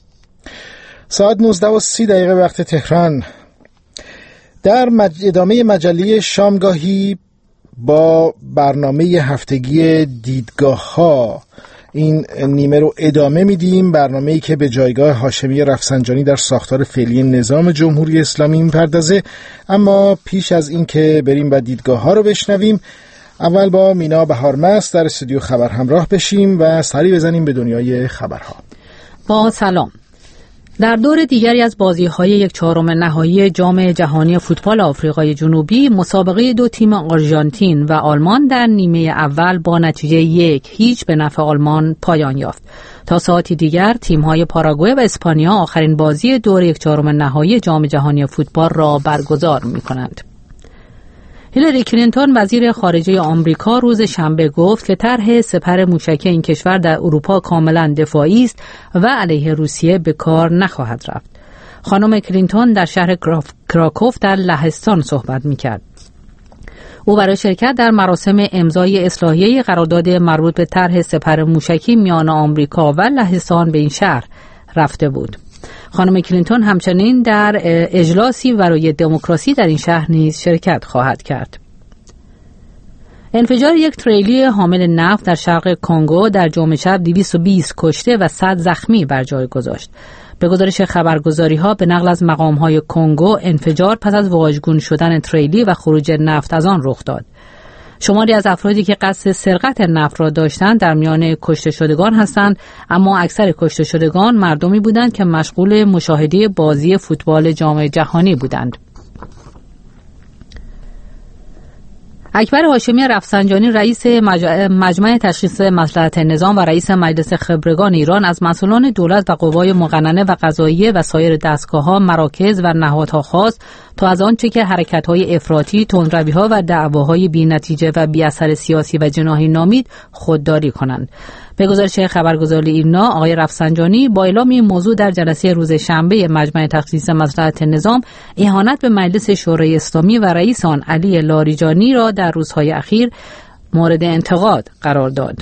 ساعت 19:30 وقت تهران. در ادامه مجله شامگاهی با برنامه هفتگی دیدگاه ها این نیمه رو ادامه میدیم، برنامه‌ای که به جایگاه هاشمی رفسنجانی در ساختار فعلی نظام جمهوری اسلامی میپردازه. اما پیش از این که بریم و دیدگاه ها رو بشنویم، اول با مینا بهارمست در استودیو خبر همراه بشیم و سری بزنیم به دنیای خبرها. با سلام. در دور دیگری از بازی‌های 1/4 نهایی جام جهانی فوتبال آفریقای جنوبی، مسابقه دو تیم آرژانتین و آلمان در نیمه اول با نتیجه 1-0 به نفع آلمان پایان یافت. تا ساعتی دیگر تیم‌های پاراگوئه و اسپانیا آخرین بازی دور 1/4 نهایی جام جهانی فوتبال را برگزار می‌کنند. هیلاری کلینتون وزیر خارجه آمریکا روز شنبه گفت که طرح سپر موشکی این کشور در اروپا کاملا دفاعی است و علیه روسیه به کار نخواهد رفت. خانم کلینتون در شهر کراکوف در لهستان صحبت می‌کرد. او برای شرکت در مراسم امضای اصلاحیه قرارداد مربوط به طرح سپر موشکی میان آمریکا و لهستان به این شهر رفته بود. خانم کلینتون همچنین در اجلاسی برای دموکراسی در این شهر نیز شرکت خواهد کرد. انفجار یک تریلی حامل نفت در شرق کنگو در جمعه شب 220 کشته و 100 زخمی بر جای گذاشت. به گزارش خبرگزاری‌ها به نقل از مقام‌های کنگو، انفجار پس از واژگون شدن تریلی و خروج نفت از آن رخ داد. شماری از افرادی که قصد سرقت نفت را داشتند در میان کشته شدگان هستند، اما اکثر کشته شدگان مردمی بودند که مشغول مشاهده بازی فوتبال جام جهانی بودند. اکبر هاشمی رفسنجانی رئیس مجمع تشخیص مصلحت نظام و رئیس مجلس خبرگان ایران از مسئولان دولت و قوای مقننه و قضاییه و سایر دستگاه‌ها، مراکز و نهادها خواست تا از آنچه که حرکت‌های افراطی، تندروی‌ها و دعواهای بی‌نتیجه و بی‌اثر سیاسی و جناحی نامید خودداری کنند. به گزارش خبرگزاری ایرنا، آقای رفسنجانی با اعلام این موضوع در جلسه روز شنبه مجمع تخصیص مصلحت نظام اهانت به مجلس شورای اسلامی و رئیس آن علی لاریجانی را در روزهای اخیر مورد انتقاد قرار داد.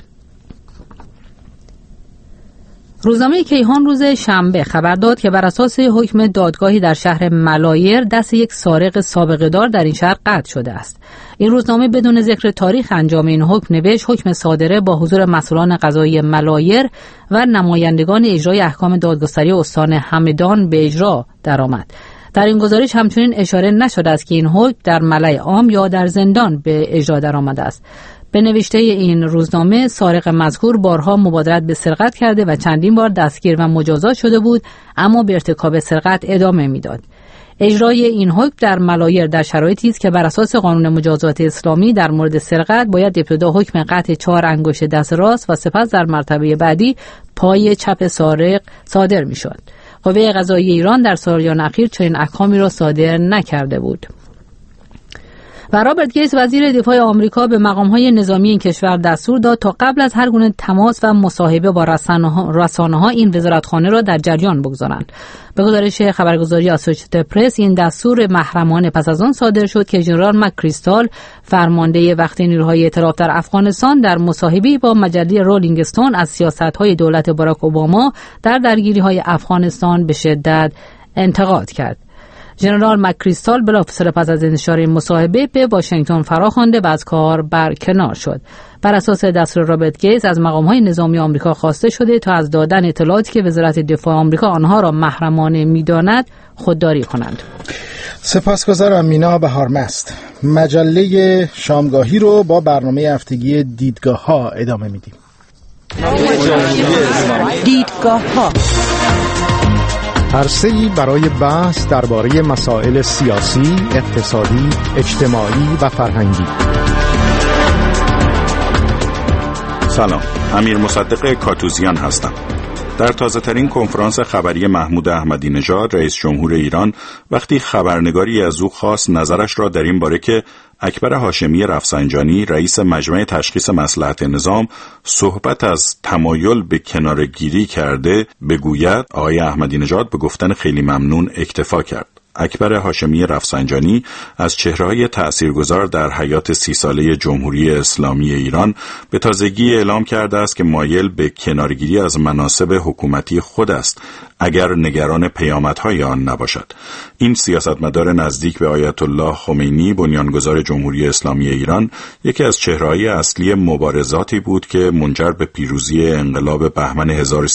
روزنامه کیهان روز شنبه خبر داد که بر اساس حکم دادگاهی در شهر ملایر دست یک سارق سابقه دار در این شهر قطع شده است. این روزنامه بدون ذکر تاریخ انجام این حکم نوشت حکم صادره با حضور مسئولان قضایی ملایر و نمایندگان اجرای احکام دادگستری استان همدان به اجرا درآمد. در این گزارش همچنین اشاره نشده است که این حکم در ملأ عام یا در زندان به اجرا درآمده است. به نوشته این روزنامه، سارق مذکور بارها مبادرت به سرقت کرده و چندین بار دستگیر و مجازات شده بود، اما به ارتکاب سرقت ادامه میداد. اجرای این حکم در ملایر در شرایطی است که بر اساس قانون مجازات اسلامی در مورد سرقت باید ابتدا حکم قطع 4 انگشت دست راست و سپس در مرتبه بعدی پای چپ سارق صادر میشد. قوه قضاییه ایران در سالیان اخیر چنین احکامی را صادر نکرده بود. و رابرت گیتس وزیر دفاع آمریکا به مقام‌های نظامی این کشور دستور داد تا قبل از هر گونه تماس و مصاحبه با رسانه‌ها این وزارتخانه را در جریان بگذارند. به گزارش خبرگزاری اسوسییتد پرس، این دستور محرمانه پس از آن صادر شد که ژنرال مکریستال، فرمانده وقت نیروهای ائتلاف در افغانستان، در مصاحبه‌ای با مجله رولینگ استون از سیاست‌های دولت باراک اوباما در درگیری‌های افغانستان به شدت انتقاد کرد. ژنرال مکریستال بلافاصله پس از انتشار این مصاحبه به واشنگتن فراخوانده و از کار برکنار شد. بر اساس دستور رابرت گیتس از مقام‌های نظامی آمریکا خواسته شده تا از دادن اطلاعاتی که وزارت دفاع آمریکا آنها را محرمانه می‌داند خودداری کنند. سپاسگزارم مینا بهارمست. مجله شامگاهی رو با برنامه هفتگی دیدگاه‌ها ادامه میدیم. دیدگاه‌ها عرصه‌ای برای بحث درباره مسائل سیاسی، اقتصادی، اجتماعی و فرهنگی. سلام، امیر مصدق کاتوزیان هستم. در تازه‌ترین کنفرانس خبری محمود احمدی نژاد رئیس جمهور ایران وقتی خبرنگاری از او خواست نظرش را در این باره که اکبر هاشمی رفسنجانی رئیس مجمع تشخیص مصلحت نظام صحبت از تمایل به کناره‌گیری کرده بگوید، آقای احمدی نژاد به گفتن خیلی ممنون اکتفا کرد. اکبر هاشمی رفسنجانی از چهره‌های تأثیرگذار در حیات 30 ساله جمهوری اسلامی ایران به تازگی اعلام کرده است که مایل به کنارگیری از مناصب حکومتی خود است اگر نگران پیامدهای آن نباشد. این سیاستمدار نزدیک به آیت الله خمینی بنیانگذار جمهوری اسلامی ایران یکی از چهره‌های اصلی مبارزاتی بود که منجر به پیروزی انقلاب بهمن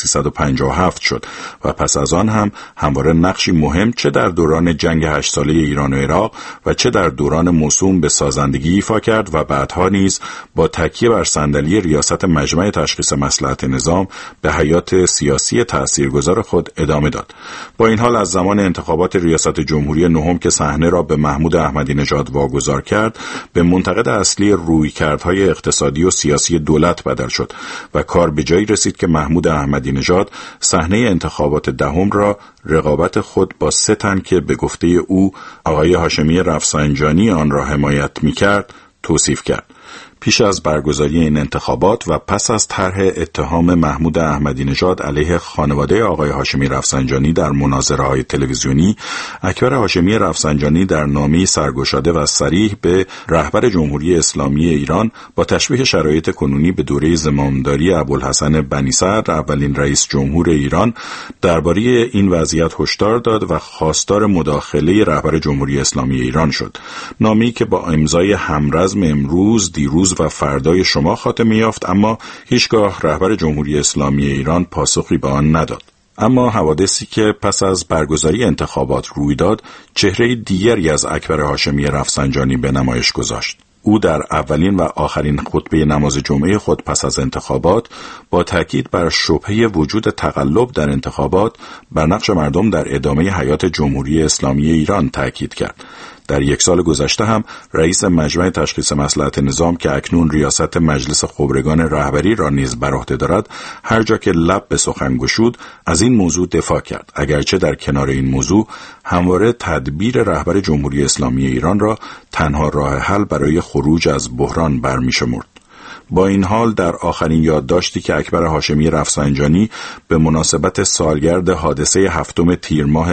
1357 شد و پس از آن هم همواره نقشی مهم چه در دوران جنگ 8 ساله ایران و عراق و چه در دوران موسوم به سازندگی ایفا کرد و بعدها نیز با تکیه بر صندلی ریاست مجمع تشخیص مصلحت نظام به حیات سیاسی تأثیرگذار خود ادامه داد. با این حال از زمان انتخابات ریاست جمهوری نهم که صحنه را به محمود احمدی نژاد واگذار کرد، به منتقد اصلی رویکردهای اقتصادی و سیاسی دولت بدل شد و کار به جایی رسید که محمود احمدی نژاد صحنه انتخابات دهم را رقابت خود با 3 تن که به گفته او آقای هاشمی رفسنجانی آن را حمایت می‌کرد توصیف کرد. پیش از برگزاری این انتخابات و پس از طرح اتهام محمود احمدی نژاد علیه خانواده آقای هاشمی رفسنجانی در مناظره‌های تلویزیونی، اکبر هاشمی رفسنجانی در نامه‌ای سرگشاده و صریح به رهبر جمهوری اسلامی ایران با تشبیه شرایط کنونی به دوره زمامداری ابوالحسن بنی صدر اولین رئیس جمهور ایران درباره این وضعیت هشدار داد و خواستار مداخله رهبر جمهوری اسلامی ایران شد. نامه‌ای که با امضای همرزم امروز، دیروز و فردای شما خاتمه یافت، اما هیچگاه رهبر جمهوری اسلامی ایران پاسخی به آن نداد. اما حوادثی که پس از برگزاری انتخابات روی داد، چهره دیگری از اکبر هاشمی رفسنجانی به نمایش گذاشت. او در اولین و آخرین خطبه نماز جمعه خود پس از انتخابات با تاکید بر شبهه وجود تقلب در انتخابات بر نقش مردم در ادامه حیات جمهوری اسلامی ایران تاکید کرد. در 1 سال گذشته هم رئیس مجمع تشخیص مصلحت نظام که اکنون ریاست مجلس خبرگان رهبری را نیز بر عهده دارد، هر جا که لب به سخن گشود از این موضوع دفاع کرد، اگرچه در کنار این موضوع همواره تدبیر رهبر جمهوری اسلامی ایران را تنها راه حل برای خروج از بحران برمی‌شمرد. با این حال در آخرین یادداشتی که اکبر هاشمی رفسنجانی به مناسبت سالگرد حادثه 7 تیر ماه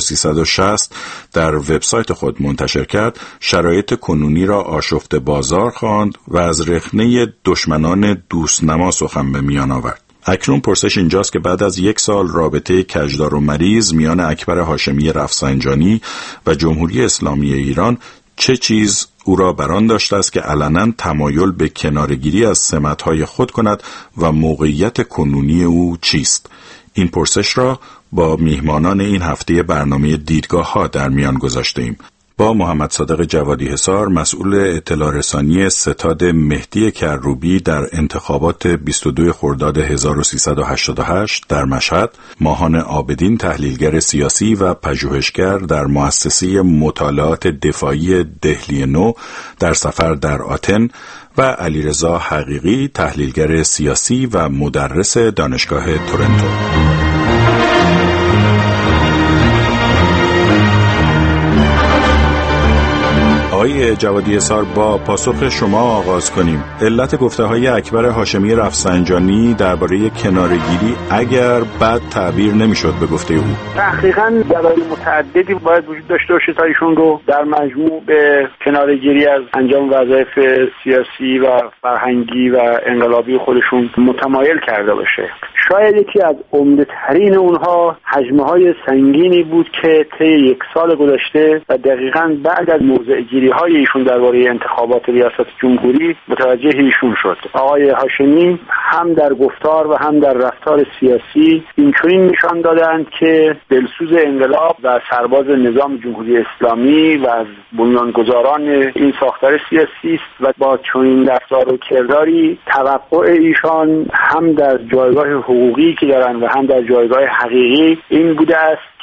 1360 در وبسایت خود منتشر کرد، شرایط کنونی را آشفته بازار خواند و از رخنه دشمنان دوستنما سخن به میان آورد. اکنون پرسش اینجاست که بعد از 1 سال رابطه کجدار و مریض میان اکبر هاشمی رفسنجانی و جمهوری اسلامی ایران چه چیز او را بران داشته است که علنا تمایل به کناره‌گیری از سمت‌های خود کند و موقعیت کنونی او چیست؟ این پرسش را با میهمانان این هفته برنامه دیدگاه‌ها در میان گذاشته‌ایم. با محمد صادق جوادی حصار، مسئول اطلاع رسانی ستاد مهدی کروبی در انتخابات 22 خرداد 1388 در مشهد، ماهان عابدین تحلیلگر سیاسی و پژوهشگر در مؤسسه مطالعات دفاعی دهلی نو در سفر در آتن و علیرضا حقیقی تحلیلگر سیاسی و مدرس دانشگاه تورنتو. آقای جوادی حصار، با پاسخ شما آغاز کنیم. علت گفته‌های اکبر هاشمی رفسنجانی درباره کناره‌گیری اگر بد تعبیر نمی‌شد به گفته او؟ تحقیقاً دلایل متعددی باید وجود داشته باشه تا ایشون رو در مجموع به کناره‌گیری از انجام وظایف سیاسی و فرهنگی و انقلابی خودشون متمایل کرده باشه. شاید یکی از عمده‌ترین اونها حجمه‌های سنگینی بود که طی 1 سال گذشته و دقیقاً بعد از موضع‌گیری‌های ایشون درباره انتخابات ریاست جمهوری متوجه ایشون شد. آقای هاشمی هم در گفتار و هم در رفتار سیاسی اینچنین نشان دادند که دلسوز انقلاب و سرباز نظام جمهوری اسلامی و از بنیانگذاران این ساختار سیاسی است و با چنین رفتار و کرداری توقع ایشان هم در جایگاه حقوقی که دارن و هم در جایگاه حقیقی این بوده است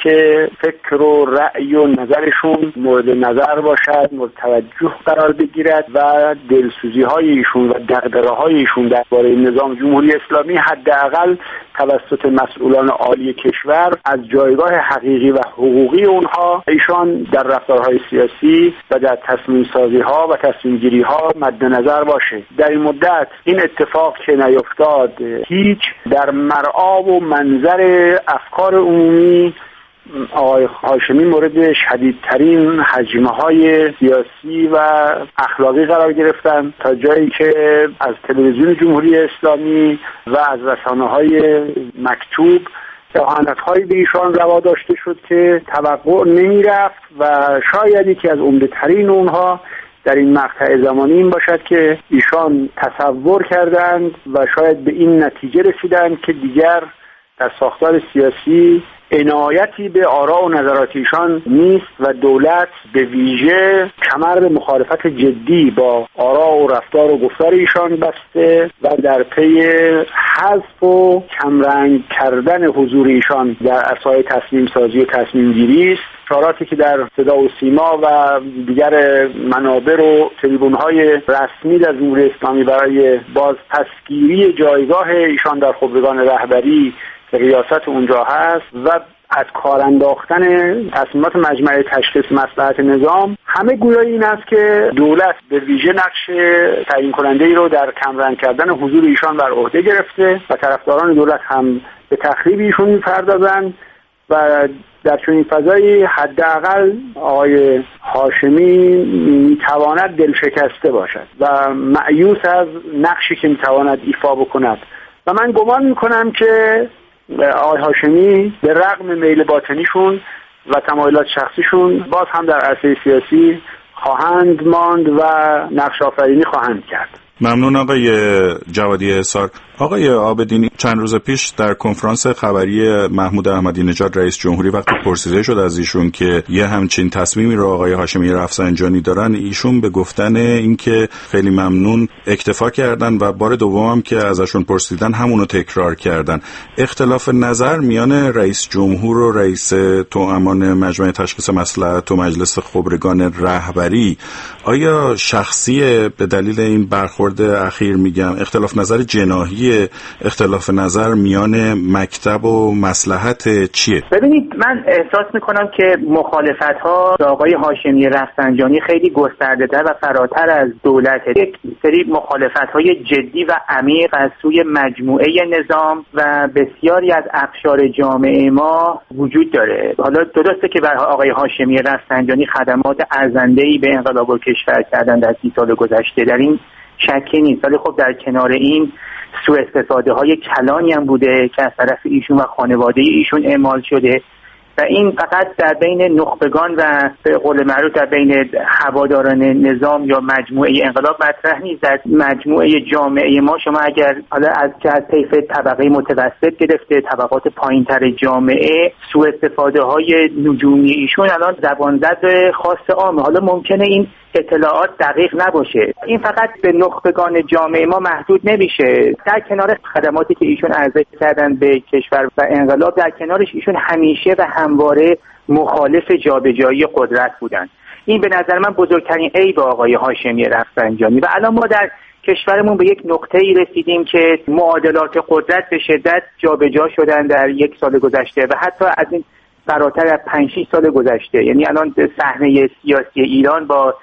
که فکر و رأی و نظرشون مورد نظر باشد، مورد توجه قرار بگیرد و دلسوزی های ایشون و دغدغه های ایشون درباره نظام جمهوری اسلامی حداقل توسط مسئولان عالی کشور از جایگاه حقیقی و حقوقی اونها ایشان در رفتارهای سیاسی و در تصمیم سازی ها و تصمیم گیری ها مد نظر باشه. در این مدت این اتفاق که نیفتاد هیچ در مرعا و منظر افکار عمومی آقای هاشمی مورد شدیدترین هجمه های سیاسی و اخلاقی قرار گرفتن، تا جایی که از تلویزیون جمهوری اسلامی و از رسانه‌های مکتوب اهانت‌هایی به ایشان روا داشته شد که توقع نمی‌رفت و شاید یکی از عمده‌ترین اونها در این مقطع زمانی این باشد که ایشان تصور کردند و شاید به این نتیجه رسیدند که دیگر در ساختار سیاسی عنایتی به آراء و نظرات ایشان نیست و دولت به ویژه کمر به مخالفت جدی با آراء و رفتار و گفتار ایشان بسته و در پی حذف و کمرنگ کردن حضور ایشان در عرصه‌های تصمیم سازی و تصمیم گیری است. اشاراتی که در صدا و سیما و دیگر منابر و تریبون‌های رسمی در جمهوری اسلامی برای باز پسگیری جایگاه ایشان در خبرگان رهبری ریاست اونجا هست و از کار انداختن تصمیمات مجمع تشخیص مصلحت نظام، همه گویای این است که دولت به ویژه نقش تعیین کننده ای رو در کمرنگ کردن حضور ایشان بر عهده گرفته و طرفداران دولت هم به تخریب ایشون می‌پردازند و در چنین فضایی حداقل آقای هاشمی میتواند دلشکسته باشد و مایوس از نقشی که میتواند ایفا بکند و من گمان میکنم که آقای هاشمی به رغم میل باطنیشون و تمایلات شخصیشون باز هم در عرصه سیاسی خواهند ماند و نقش آفرینی خواهند کرد. ممنون آقای جوادی احصار. آقای عابدینی، چند روز پیش در کنفرانس خبری محمود احمدی نژاد رئیس جمهوری وقتی پرسیده شد از ایشون که یه همچین تصمیمی رو آقای هاشمی رفسنجانی دارن، ایشون به گفتن اینکه خیلی ممنون اکتفا کردن و بار دوم که ازشون پرسیدن همونو تکرار کردن. اختلاف نظر میان رئیس جمهور و رئیس توامان مجمع تشخیص مصلحت و مجلس خبرگان رهبری آیا شخصیه به دلیل این برخورد اخیر میگم، اختلاف نظر جناحی، اختلاف نظر میان مکتب و مصلحت چیه؟ ببینید، من احساس میکنم که مخالفت ها آقای هاشمی رفسنجانی خیلی گسترده تر و فراتر از دولت. یک سری مخالفت های جدی و عمیق از سوی مجموعه نظام و بسیاری از اقشار جامعه ما وجود داره. حالا درسته که برای آقای هاشمی رفسنجانی خدمات ارزنده‌ای به انقلاب و کشور کردن در 30 سال گذشته، در این شکی نیست، ولی خب در کنار این سوء استفاده های کلانی هم بوده که از طرف ایشون و خانواده ایشون اعمال شده و این فقط در بین نخبگان و به قول معروف در بین هواداران نظام یا مجموعه انقلاب مطرح نیست. در مجموعه جامعه ما شما اگر حالا از طیف طبقه متوسط گرفته طبقات پایینتر جامعه، سوء استفاده های نجومی ایشون الان زبانزد خاص عامه. حالا ممکنه این اطلاعات دقیق نباشه، این فقط به نخبگان جامعه ما محدود نمیشه. در کنار خدماتی که ایشون عرضه کردن به کشور و انقلاب، در کنارش ایشون همیشه و همواره مخالف جابجایی قدرت بودن. این به نظر من بزرگترین عیب آقای هاشمی رفسنجانی و الان ما در کشورمون به یک نقطه‌ای رسیدیم که معادلات قدرت به شدت جابجا شدن در 1 سال گذشته و حتی از این فراتر از 5-6 سال گذشته. یعنی الان صحنه سیاسی ایران با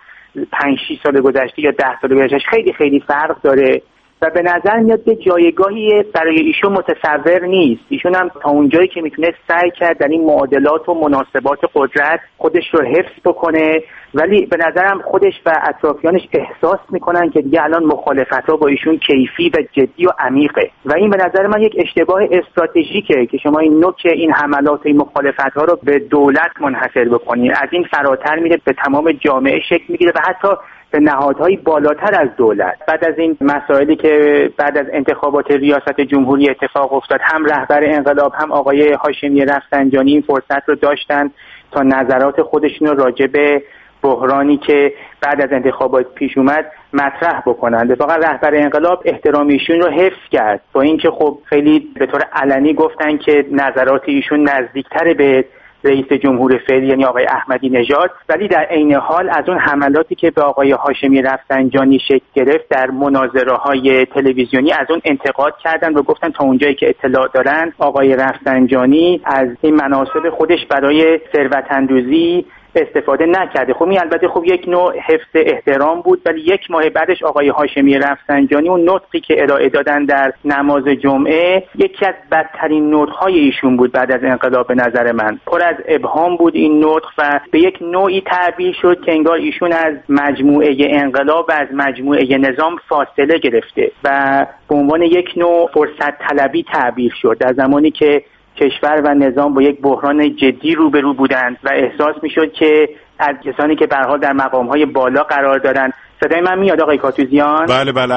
5-6 سال گذشته یا 10 سال گذشته خیلی خیلی فرق داره و به نظر میاد که جایگاهی برای ایشون متصور نیست. ایشون هم تا اونجایی که میتونه سعی کرد در این معادلات و مناسبات قدرت خودش رو حفظ بکنه، ولی به نظرم خودش و اطرافیانش احساس میکنن که دیگه الان مخالفت‌ها با ایشون کیفی و جدی و عمیقه و این به نظر من یک اشتباه استراتژیکه که شما این نوک این حملات و این مخالفت‌ها رو به دولت منحصر بکنید. از این فراتر میره، به تمام جامعه شکل میگیره و حتی به نهادهای بالاتر از دولت. بعد از این مسائلی که بعد از انتخابات ریاست جمهوری اتفاق افتاد، هم رهبر انقلاب هم آقای هاشمی رفسنجانی این فرصت رو داشتن تا نظرات خودشون رو راجع به بحرانی که بعد از انتخابات پیش اومد مطرح بکنند. واقعا رهبر انقلاب احترام ایشون رو حفظ کرد، با اینکه خب خیلی به طور علنی گفتن که نظرات ایشون نزدیکتر به رئیس جمهور فعلی یعنی آقای احمدی نژاد، ولی در عین حال از اون حملاتی که به آقای هاشمی رفسنجانی شکل گرفت در مناظره‌های تلویزیونی از اون انتقاد کردن و گفتن تا اونجایی که اطلاع دارن آقای رفسنجانی از این مناصب خودش برای ثروت‌اندوزی استفاده نکرده. خب این البته خب یک نوع حفظ احترام بود، ولی یک ماه بعدش آقای هاشمی رفسنجانی اون نطقی که ارائه دادن در نماز جمعه یکی از بدترین نطق‌های ایشون بود بعد از انقلاب. به نظر من پر از ابهام بود این نطق و به یک نوعی تعبیر شد که انگار ایشون از مجموعه انقلاب و از مجموعه نظام فاصله گرفته و به عنوان یک نوع فرصت طلبی تعبیر شد در زمانی که کشور و نظام با یک بحران جدی روبرو بودند و احساس میشد که از کسانی که به هر حال در مقام‌های بالا قرار دارن. صدای من میاد آقای کاتوزیان؟ بله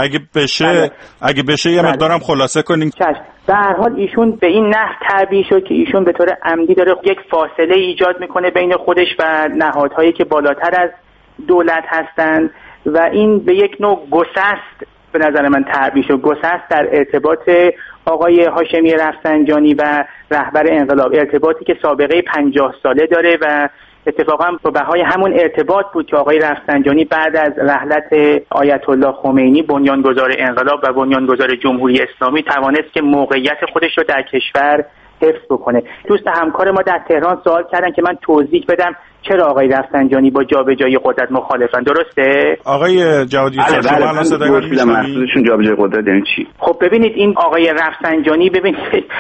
اگه بشه یه مقدارم خلاصه کنین. به هر حال ایشون به این نحو تعبیر شد که ایشون به طور عمدی داره یک فاصله ایجاد میکنه بین خودش و نهادهایی که بالاتر از دولت هستند و این به یک نوع گسست به نظر من تعبیر شد، گسست در ارتباط آقای هاشمی رفسنجانی و رهبر انقلاب، ارتباطی که سابقه 50 ساله داره و اتفاقا با بهای همون ارتباط بود که آقای رفسنجانی بعد از رحلت آیت الله خمینی بنیانگذار انقلاب و بنیانگذار جمهوری اسلامی توانست که موقعیت خودش رو در کشور حفظ بکنه. دوست همکار ما در تهران سوال کردن که من توضیح بدم چرا آقای رفسنجانی با جابجایی قدرت مخالفن، درسته؟ آقای جوادی شما الان صدای من میشنوید؟ جابجایی قدرت یعنی چی؟ خب ببینید این آقای رفسنجانی، ببینید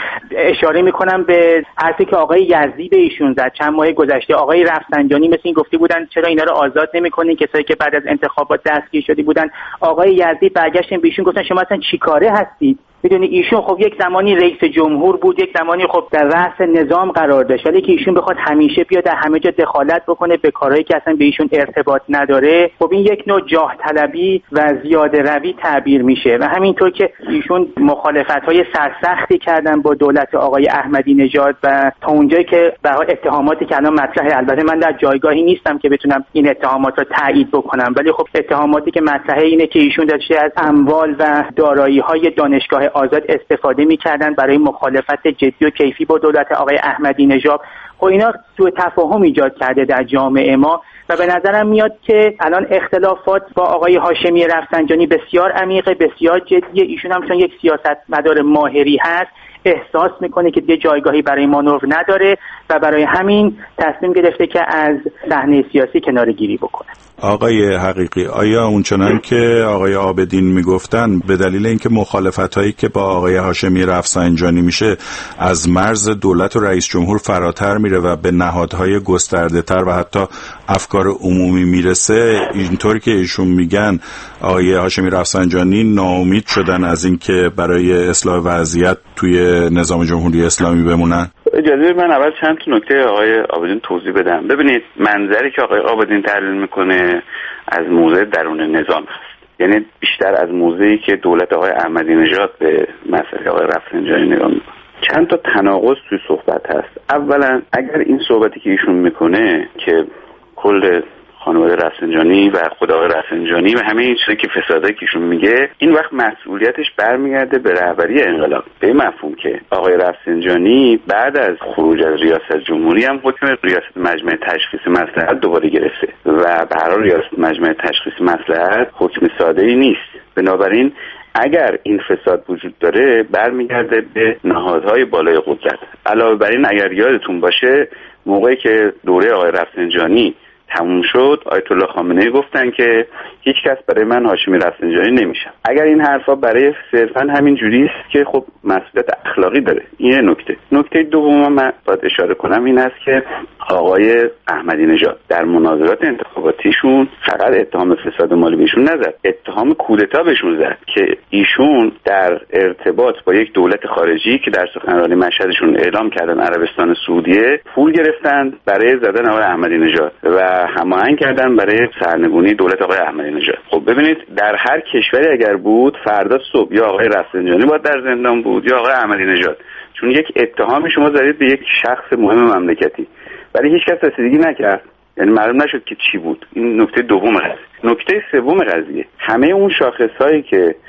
اشاره میکنم به حرفی که آقای یزدی به ایشون زد چند ماه گذشته. آقای رفسنجانی مثل این گفته بودن چرا اینا رو آزاد نمیکنین کسایی که بعد از انتخابات دستگیر شدی بودن. آقای یزدی برگشتن به ایشون گفتن شما اصلا چیکاره هستید؟ میدونی ایشون خب یک زمانی رئیس جمهور بود، یک زمانی خب در رأس نظام قرار داشت، ولی که ایشون بخواد همیشه بیاد در همه جا دخالت بکنه به کارهایی که اصلا به ایشون ارتباط نداره، خب این یک نوع جاه طلبی و زیاده روی تعبیر میشه و همینطور که ایشون مخالفت‌های سرسختی کردن با دولت آقای احمدی نژاد و تا اونجایی که به حال اتهاماتی که الان مطرحه، البته من در جایگاهی نیستم که بتونم این اتهامات رو تایید بکنم، ولی خب اتهاماتی که مطرحه اینه که ایشون داشته از اموال و دارایی‌های دانشگاه آزاد استفاده می‌کردن برای مخالفت جدی و کیفی با دولت آقای احمدی نژاد. خب اینا سوء تفاهم ایجاد کرده در جامعه ما و به نظرم میاد که الان اختلافات با آقای هاشمی رفسنجانی بسیار عمیقه، بسیار جدیه. ایشون هم چون یک سیاستمدار ماهری هست احساس میکنه که دیگه جایگاهی برای مانور نداره و برای همین تصمیم گرفته که از صحنه سیاسی کناره‌گیری بکنه. آقای حقیقی، آیا اونچنان که آقای عابدین میگفتن به دلیل اینکه مخالفتایی که با آقای هاشمی رفسنجانی میشه از مرز دولت و رئیس جمهور فراتر میره و به نهادهای گسترده تر و حتی افکار عمومی میرسه، اینطوری که ایشون میگن آقای هاشمی رفسنجانی ناامید شدن از اینکه برای اصلاح وضعیت توی نظام جمهوری اسلامی بمونن؟ اجازه من اول چند تا نکته آقای عابدین توضیح بدم. ببینید منظری که آقای عابدین تحلیل میکنه از موضع درون نظام هست، یعنی بیشتر از موضعی که دولت آقای احمدی نژاد به مسئله آقای رفسنجانی نگاه میکنه. چند تا تناقض توی صحبت هست. اولا اگر این صحبتی که ایشون میکنه که کل خانواده رفسنجانی و خود آقای رفسنجانی و همه این چیزی که فسادایی که ایشون میگه، این وقت مسئولیتش برمیگرده به رهبری انقلاب، به این مفهوم که آقای رفسنجانی بعد از خروج از ریاست جمهوری هم حکم ریاست مجمع تشخیص مصلحت دوباره گرفته و به هر حال ریاست مجمع تشخیص مصلحت حکم ساده‌ای نیست. بنابراین اگر این فساد وجود داره برمیگرده به نهادهای بالای قدرت. علاوه بر این اگر یادتون باشه موقعی که دوره آقای رفسنجانی تموم شد آیت الله خامنه‌ای گفتن که هیچ کس برای من هاشمی رفسنجانی نمیشه. اگر این حرفا برای صرفا همین جوری است که خب مسئولیت اخلاقی داره. این نکته. نکته دوم من باید اشاره کنم این است که آقای احمدی نژاد در مناظرات انتخاباتیشون فقط اتهام فساد مالی بهشون نزد، اتهام کودتا بهشون زد که ایشون در ارتباط با یک دولت خارجی که در سخنرانی مشهدشون اعلام کردن عربستان سعودیه پول گرفتن برای زدن آقای احمدی نژاد و هماهنگ کردن برای سرنگونی دولت آقای احمدی نژاد. خب ببینید در هر کشوری اگر بود فردا صبح یا آقای رفسنجانی باید در زندان بود یا آقای احمدی نژاد، چون یک اتهامی شما زدید به یک شخص مهم مملکتی ولی هیچ کس رسیدگی نکرد، یعنی معلوم نشد که چی بود. این نکته دوم قضیه. نکته سوم قضیه، همه اون شاخص‌هایی که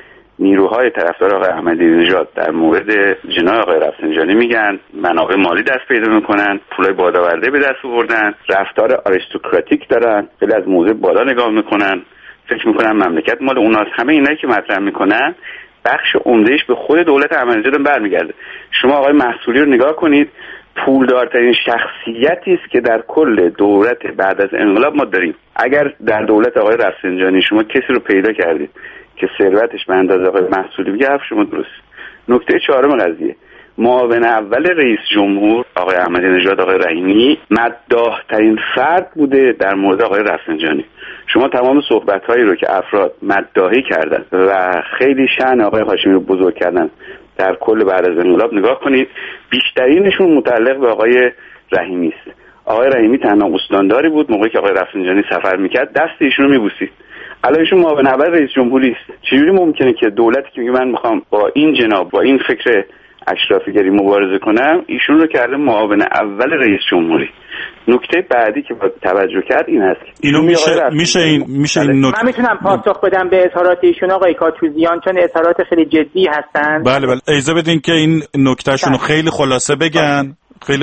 نیروهای طرفدار آقای احمدی نژاد در مورد جناح آقای رفسنجانی میگن منابع مالی دست پیدا میکنن، پولای بادآورده به دست آوردن، رفتار آریستوکراتیک دارن، خیلی از موضع بالا نگاه میکنن، فکر میکنن مملکت مال اوناست. همه اینایی که مطرح میکنن بخش عمدهش به خود دولت احمدی نژاد برمیگرده. شما آقای محصولی رو نگاه کنید، پولدارترین شخصیتی است که در کل دولت بعد از انقلاب ما داریم. اگر در دولت آقای رفسنجانی شما کسی رو پیدا کردید که ثروتش به اندازه آقای محصولی بگه، حرف شما درست. نکته چهارم قضیه، معاون اول رئیس جمهور آقای احمدی نژاد آقای رحیمی مداح‌ترین فرد بوده در مورد آقای رفسنجانی. شما تمام صحبت‌هایی رو که افراد مداحی کردن و خیلی شأن آقای هاشمی رو بزرگ کردن در کل بعد از انقلاب نگاه کنید، بیشترینشون متعلق به آقای رحیمی است. آقای رحیمی تنها استانداری بود موقعی که آقای رفسنجانی سفر میکرد دست ایشون رو میبوسید. الان ایشون معاون اول رئیس جمهوری است. چجوری ممکنه که دولتی که میگه من میخوام با این جناب با این فکر اشرافیگری مبارزه کنم، ایشون رو کرده معاون اول رئیس جمهوری؟ نکته بعدی که باید توجه کرد این هست. اینو میشه این من میتونم پاسخ بدم به اظهارات ایشون آقای کاتوزیان، چون اظهارات خیلی جدی هستن. بله اجازه بدین که این نکتهشون رو خیلی خلاصه بگن.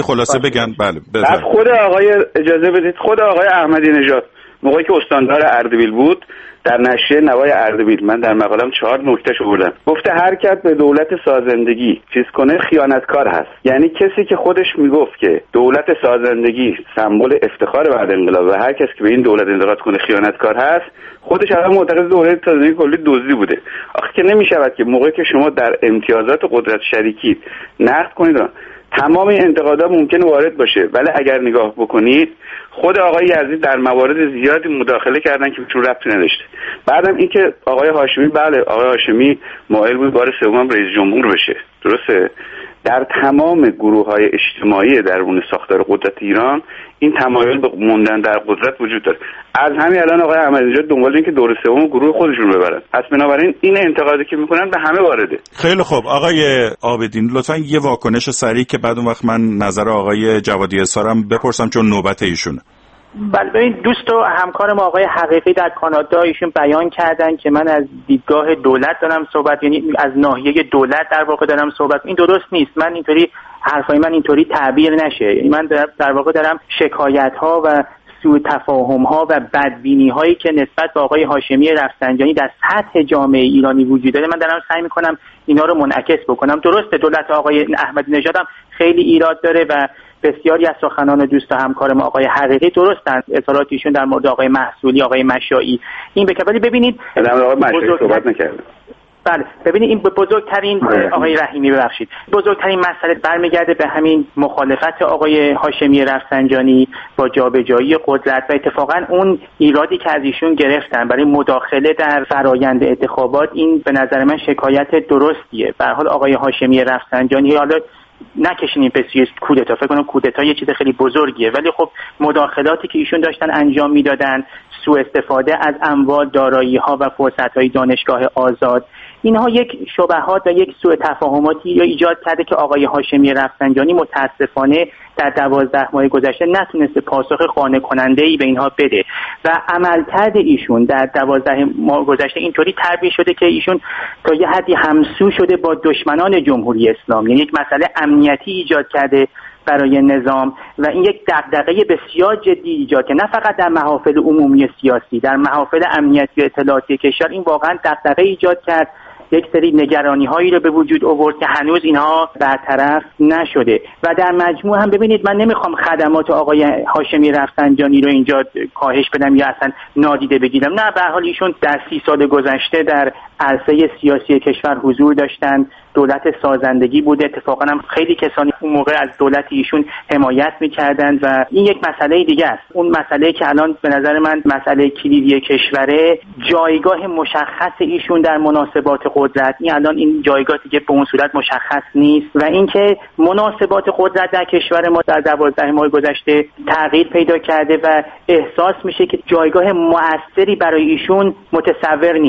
بله بعد خود آقای اجازه بدید خود آقای احمدی نژاد موقعی که استاندار اردبیل بود در نشریه نوای اردبیل من در مقالم 4 نکتهش آوردم. گفته هر کس به دولت سازندگی چیز کنه خیانتکار هست. یعنی کسی که خودش میگفت که دولت سازندگی سمبل افتخار بعد انقلاب و هر کس که به این دولت انتقاد کنه خیانتکار هست، خودش الان معتقد دولت سازندگی کلی دزدی بوده. آخه که نمیشود که موقعی که شما در امتیازات قدرت شریکی نقد کنید تمام این انتقادات ممکنه وارد باشه، ولی اگر نگاه بکنید خود آقای یزدی در موارد زیادی مداخله کردن که چون ربطی نداشته. بعدم اینکه آقای هاشمی، بله آقای هاشمی مایل بود بار سوم رئیس جمهور بشه، درسته. در تمام گروه‌های اجتماعی درون ساختار قدرت ایران این تمایل به موندن در قدرت وجود داره. از همین الان آقای احمدی نژاد دنبال این که دور سوم گروه خودشون ببرن. پس بنابراین این انتقادی که میکنن به همه وارده. خیلی خوب آقای عابدین، لطفاً یه واکنش سریع که بعد اون وقت من نظر آقای جوادی احصارم بپرسم چون نوبت ایشونه. بله ببین، دوست و همکار ما آقای حقیقی در کانادا ایشون بیان کردن که من از دیدگاه دولت دارم صحبت، یعنی از ناحیه دولت در واقع دارم صحبت. این درست نیست. من اینطوری حرفای من اینطوری تعبیر نشه. یعنی من در واقع دارم شکایت ها و سوء تفاهم ها و بدبینی هایی که نسبت به آقای هاشمی رفسنجانی در سطح جامعه ایرانی وجود داره، من دارم سعی میکنم اینا رو منعکس بکنم. درسته دولت آقای احمدی نژاد هم خیلی ایراد داره و بسیاری از سخنان دوست و همکار ما آقای حقیقی درستن، اظهارات ایشون در مورد آقای محصولی، آقای مشایی این ولی ببینید آقای مشایی صحبت نکرد. بله ببینید این بزرگترین آقای رحیمی ببخشید بزرگترین مسئله برمیگرده به همین مخالفت آقای هاشمی رفسنجانی با جابجایی قدرت و اتفاقا اون ایرادی که از ایشون گرفتن برای مداخله در فرایند انتخابات. این به نظر من شکایت درستیه. به هر حال آقای هاشمی رفسنجانی حالا نکشینیم به سوی کودتا، فکر کنم کودتا یه چیز خیلی بزرگیه، ولی خب مداخلاتی که ایشون داشتن انجام میدادن، سوء استفاده از اموال، دارایی‌ها و فرصت‌های دانشگاه آزاد، اینها یک شبهات و یک سوء تفاهماتی ایجاد کرده که آقای هاشمی رفسنجانی متاسفانه در 12 ماه گذشته نتونسته پاسخ قانع کننده‌ای به اینها بده و عملکرد ایشون در 12 ماه گذشته اینطوری تربیت شده که ایشون تا یه حدی همسو شده با دشمنان جمهوری اسلامی. یعنی یک مسئله امنیتی ایجاد کرده برای نظام و این یک دغدغه بسیار جدی ایجاد که نه فقط در محافل عمومی سیاسی، در محافل امنیتی و اطلاعاتی کشور این واقعا دغدغه ایجاد کرد. یک سری نگرانی هایی رو به وجود آورد که هنوز اینها برطرف نشده و در مجموع هم ببینید من نمیخوام خدمات آقای هاشمی رفسنجانی رو اینجا کاهش بدم یا اصلا نادیده بگیرم. نه، به هر حال ایشون در 30 سال گذشته در عرصه سیاسی کشور حضور داشتن، دولت سازندگی بوده، اتفاقا هم خیلی کسانی اون موقع از دولت ایشون حمایت می‌کردند و این یک مسئله دیگه است. اون مسئله که الان به نظر من مسئله کلیدی کشوره، جایگاه مشخص ایشون در مناسبات قدرت، این الان این جایگاه دیگه به اون صورت مشخص نیست و اینکه مناسبات قدرت در کشور ما در 12 ماه گذشته تغییر پیدا کرده و احساس میشه که جایگاه مؤثری برای ایشون متصور نیست.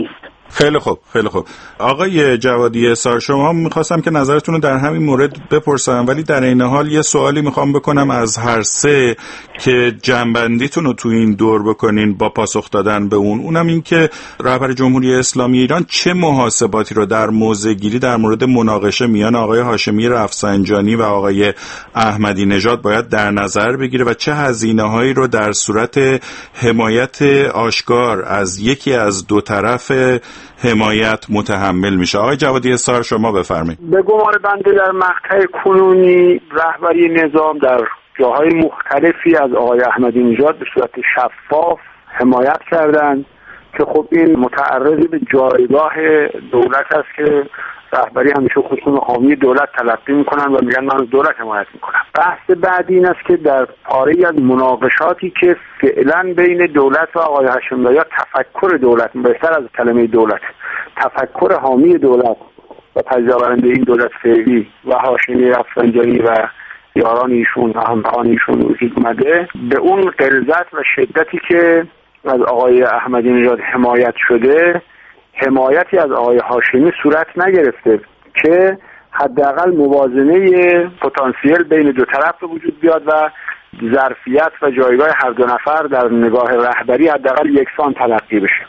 خیلی خوب، خیلی خوب. آقای جوادی احصار، شما میخواستم که نظرتون رو در همین مورد بپرسم، ولی در این حال یه سوالی میخوام بکنم از هر سه که جنبندیتون رو تو این دور بکنین با پاسخ دادن به اونم این که رهبر جمهوری اسلامی ایران چه محاسباتی رو در موضع گیری در مورد مناقشه میان آقای هاشمی رفسنجانی و آقای احمدی نژاد باید در نظر بگیره و چه هزینه‌هایی رو در صورت حمایت آشکار از یکی از دو طرف حمایت متحمل میشه. آقای جوادی احصار، شما بفرمایید. به گمان بنده در مقطع کنونی رهبری نظام در جاهای مختلفی از آقای احمدی نژاد به صورت شفاف حمایت کردند که خب این متعرض به جایگاه دولت است که رهبری همیشه خصوص حامی دولت تلقی میکنن و میگن من از دولت حمایت میکنم. بحث بعدی این است که در پاره‌ای از مناقشاتی که فعلا بین دولت و آقای هاشمی یا تفکر دولت، بهتر از کلمه دولت، تفکر حامی دولت و پذیرنده این دولت فعلی و هاشمی رفسنجانی و یاران ایشون و همراهان ایشون وجود اومده، به اون غلظت و شدتی که از آقای احمدی نژاد حمایت شده، حمایتی از آقای هاشمی صورت نگرفته که حداقل موازنه پتانسیل بین دو طرف به وجود بیاد و ظرفیت و جایگاه هر دو نفر در نگاه رهبری حداقل یکسان تلقی بشه.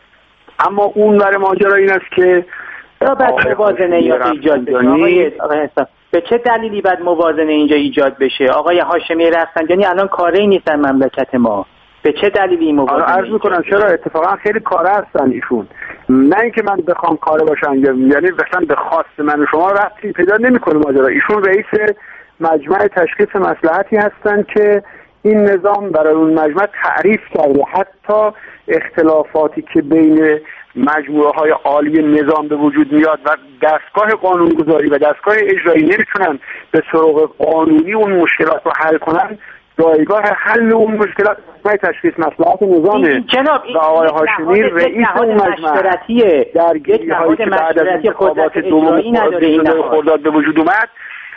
اما اون ور ماجرا این است که موازنه ایجاد بشه. به چه دلیلی باید موازنه اینجا ایجاد بشه؟ آقای هاشمی رفسنجانی الان کاری نیستن مملکت ما. به چه دلیلی این موازنه؟ عرض میکنم چرا اتفاقا خیلی کاره هستن ایشون. نه اینکه من بخوام کاره باشن، یعنی مثلا به خواست من و شما ربطی پیدا نمیکنه ماجرا. ایشون رئیس مجمع تشخیص مصلحتی هستن که این نظام برای اون مجمع تعریف کرده. حتی اختلافاتی که بین مجموعه های عالی نظام به وجود میاد و دستگاه قانونگذاری و دستگاه اجرایی نمیتونن به سراغ قانونی اون مشکلات رو حل کنن، جایگاه حل اون مشکلات مجمع تشخیص مصلحت نظامه. جناب و آقای هاشمی رئیس اون مجمع درگیری‌هایی که بعد از انتخابات دوم خرداد به وجود اومد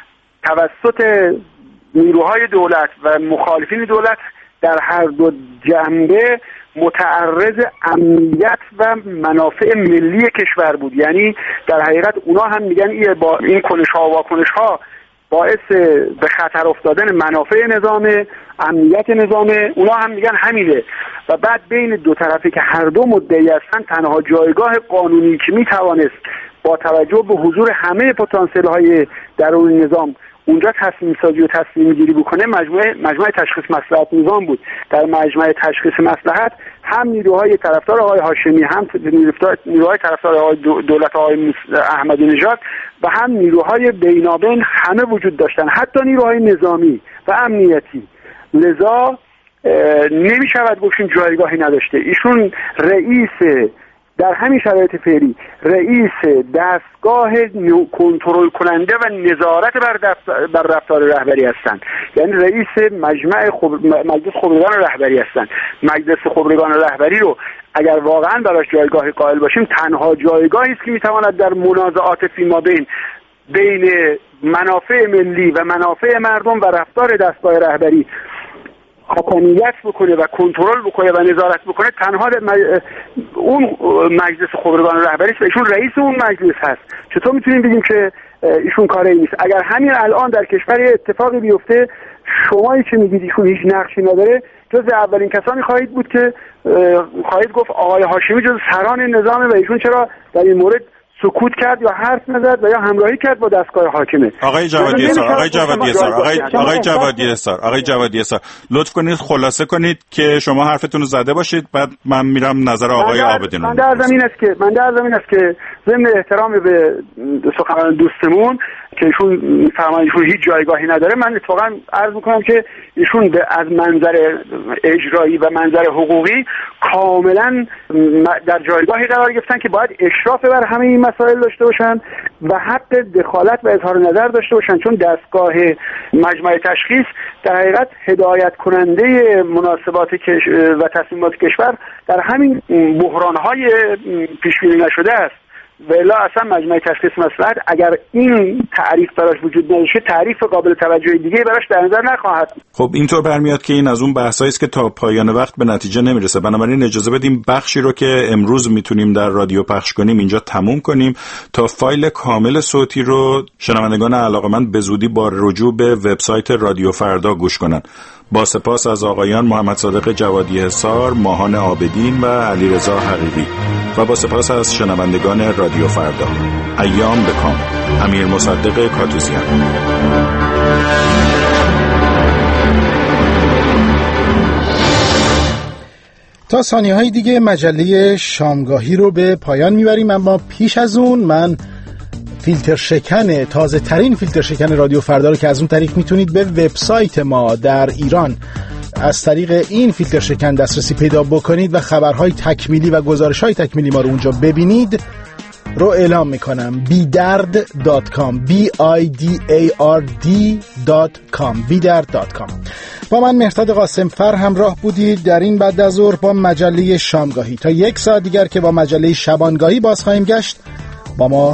توسط نیروهای دولت و مخالفین دولت در هر دو جنبه متعرض امنیت و منافع ملی کشور بود. یعنی در حقیقت اونا هم میگن با این کنش‌ها و واکنش‌ها باعث به خطر افتادن منافع نظام، امنیت نظام، اونا هم میگن همینه. و بعد بین دو طرفی که هر دو مدعی هستن تنها جایگاه قانونی که میتوانست با توجه به حضور همه پتانسیل‌های درون نظام اونجا تصمیم سازی و تصمیم گیری بکنه مجمع تشخیص مصلحت نظام بود. در مجمع تشخیص مصلحت هم نیروهای طرفدار آقای هاشمی، هم نیروهای طرفدار آقای دولت آقای احمدی نژاد و هم نیروهای بینابین همه وجود داشتن، حتی نیروهای نظامی و امنیتی. لذا نمی شود گفتیم جایگاهی نداشته. ایشون رئیس، در همین شرایط فعلی رئیس دستگاه کنترل کننده و نظارت بر رفتار رهبری هستند. یعنی رئیس مجلس خبرگان رهبری هستند. مجلس خبرگان رهبری رو اگر واقعا براش جایگاهی قائل باشیم، تنها جایگاهی است که میتواند در منازعات فیمابین بین منافع ملی و منافع مردم و رفتار دستگاه رهبری حاکمیت بکنه و کنترل بکنه و نظارت بکنه، تنها اون مجلس خبرگان رهبری است و ایشون رئیس اون مجلس هست. چطور میتونیم بگیم که ایشون کاری نیست؟ اگر همین الان در کشور اتفاقی بیفته، شمایی که میگید ایشون هیچ نقشی نداره، جز اولین کسانی خواهید بود که خواهید گفت آقای هاشمی جز سران نظامه و ایشون چرا در این مورد سکوت کرد یا حرف نزد و یا همراهی کرد با دستگاه حاکمه. آقای جوادی احصار لطف کنید خلاصه کنید که شما حرفتون رو زده باشید، بعد من میرم نظر آقای عابدین. من در زمین است که ضمن احترام به سخنان دوستمون که ایشون میفرمایند ایشون هیچ جایگاهی نداره، من اتفاقا عرض میکنم که ایشون از منظر اجرایی و منظر حقوقی کاملا در جایگاهی قرار گرفتن که باید اشراف بر همه این مسائل داشته باشن و حق دخالت و اظهار نظر داشته باشن، چون دستگاه مجمع تشخیص در حقیقت هدایت کننده مناسبات و تصمیمات کشور در همین بحران‌های پیش بینی نشده است. ولی اصلا مجمع تشخیص مصلحت اگر این تعریف براش وجود نداشته تعریف قابل توجه دیگه براش در نظر نخواهد. خب اینطور برمیاد که این از اون بحثایی است که تا پایان وقت به نتیجه نمیرسه. بنابراین اجازه بدیم بخشی رو که امروز میتونیم در رادیو پخش کنیم اینجا تموم کنیم تا فایل کامل صوتی رو شنوندگان علاقه‌مند به زودی با رجوع به وبسایت رادیو فردا گوش کنن. با سپاس از آقایان محمد صادق جوادی حصار، ماهان عابدین و علیرضا حقیقی و با سپاس از شنوندگان رادیو فردا. ایام بکام. امیر مصدق کاتوزیان. تا ثانیه‌های دیگه مجله شامگاهی رو به پایان میبریم، اما پیش از اون من فیلتر شکن، تازه ترین فیلتر شکن رادیو فردا رو که از اون طریق میتونید به وبسایت ما در ایران از طریق این فیلتر شکن دسترسی پیدا بکنید و خبرهای تکمیلی و گزارش‌های تکمیلی ما رو اونجا ببینید رو اعلام میکنم. bidard.com bidard.com bidard.com. با من مهرداد قاسم فر همراه بودید در این بعد از ظهر با مجله شامگاهی. تا یک ساعت دیگر که با مجله شبانگاهی باز خواهیم گشت، با ما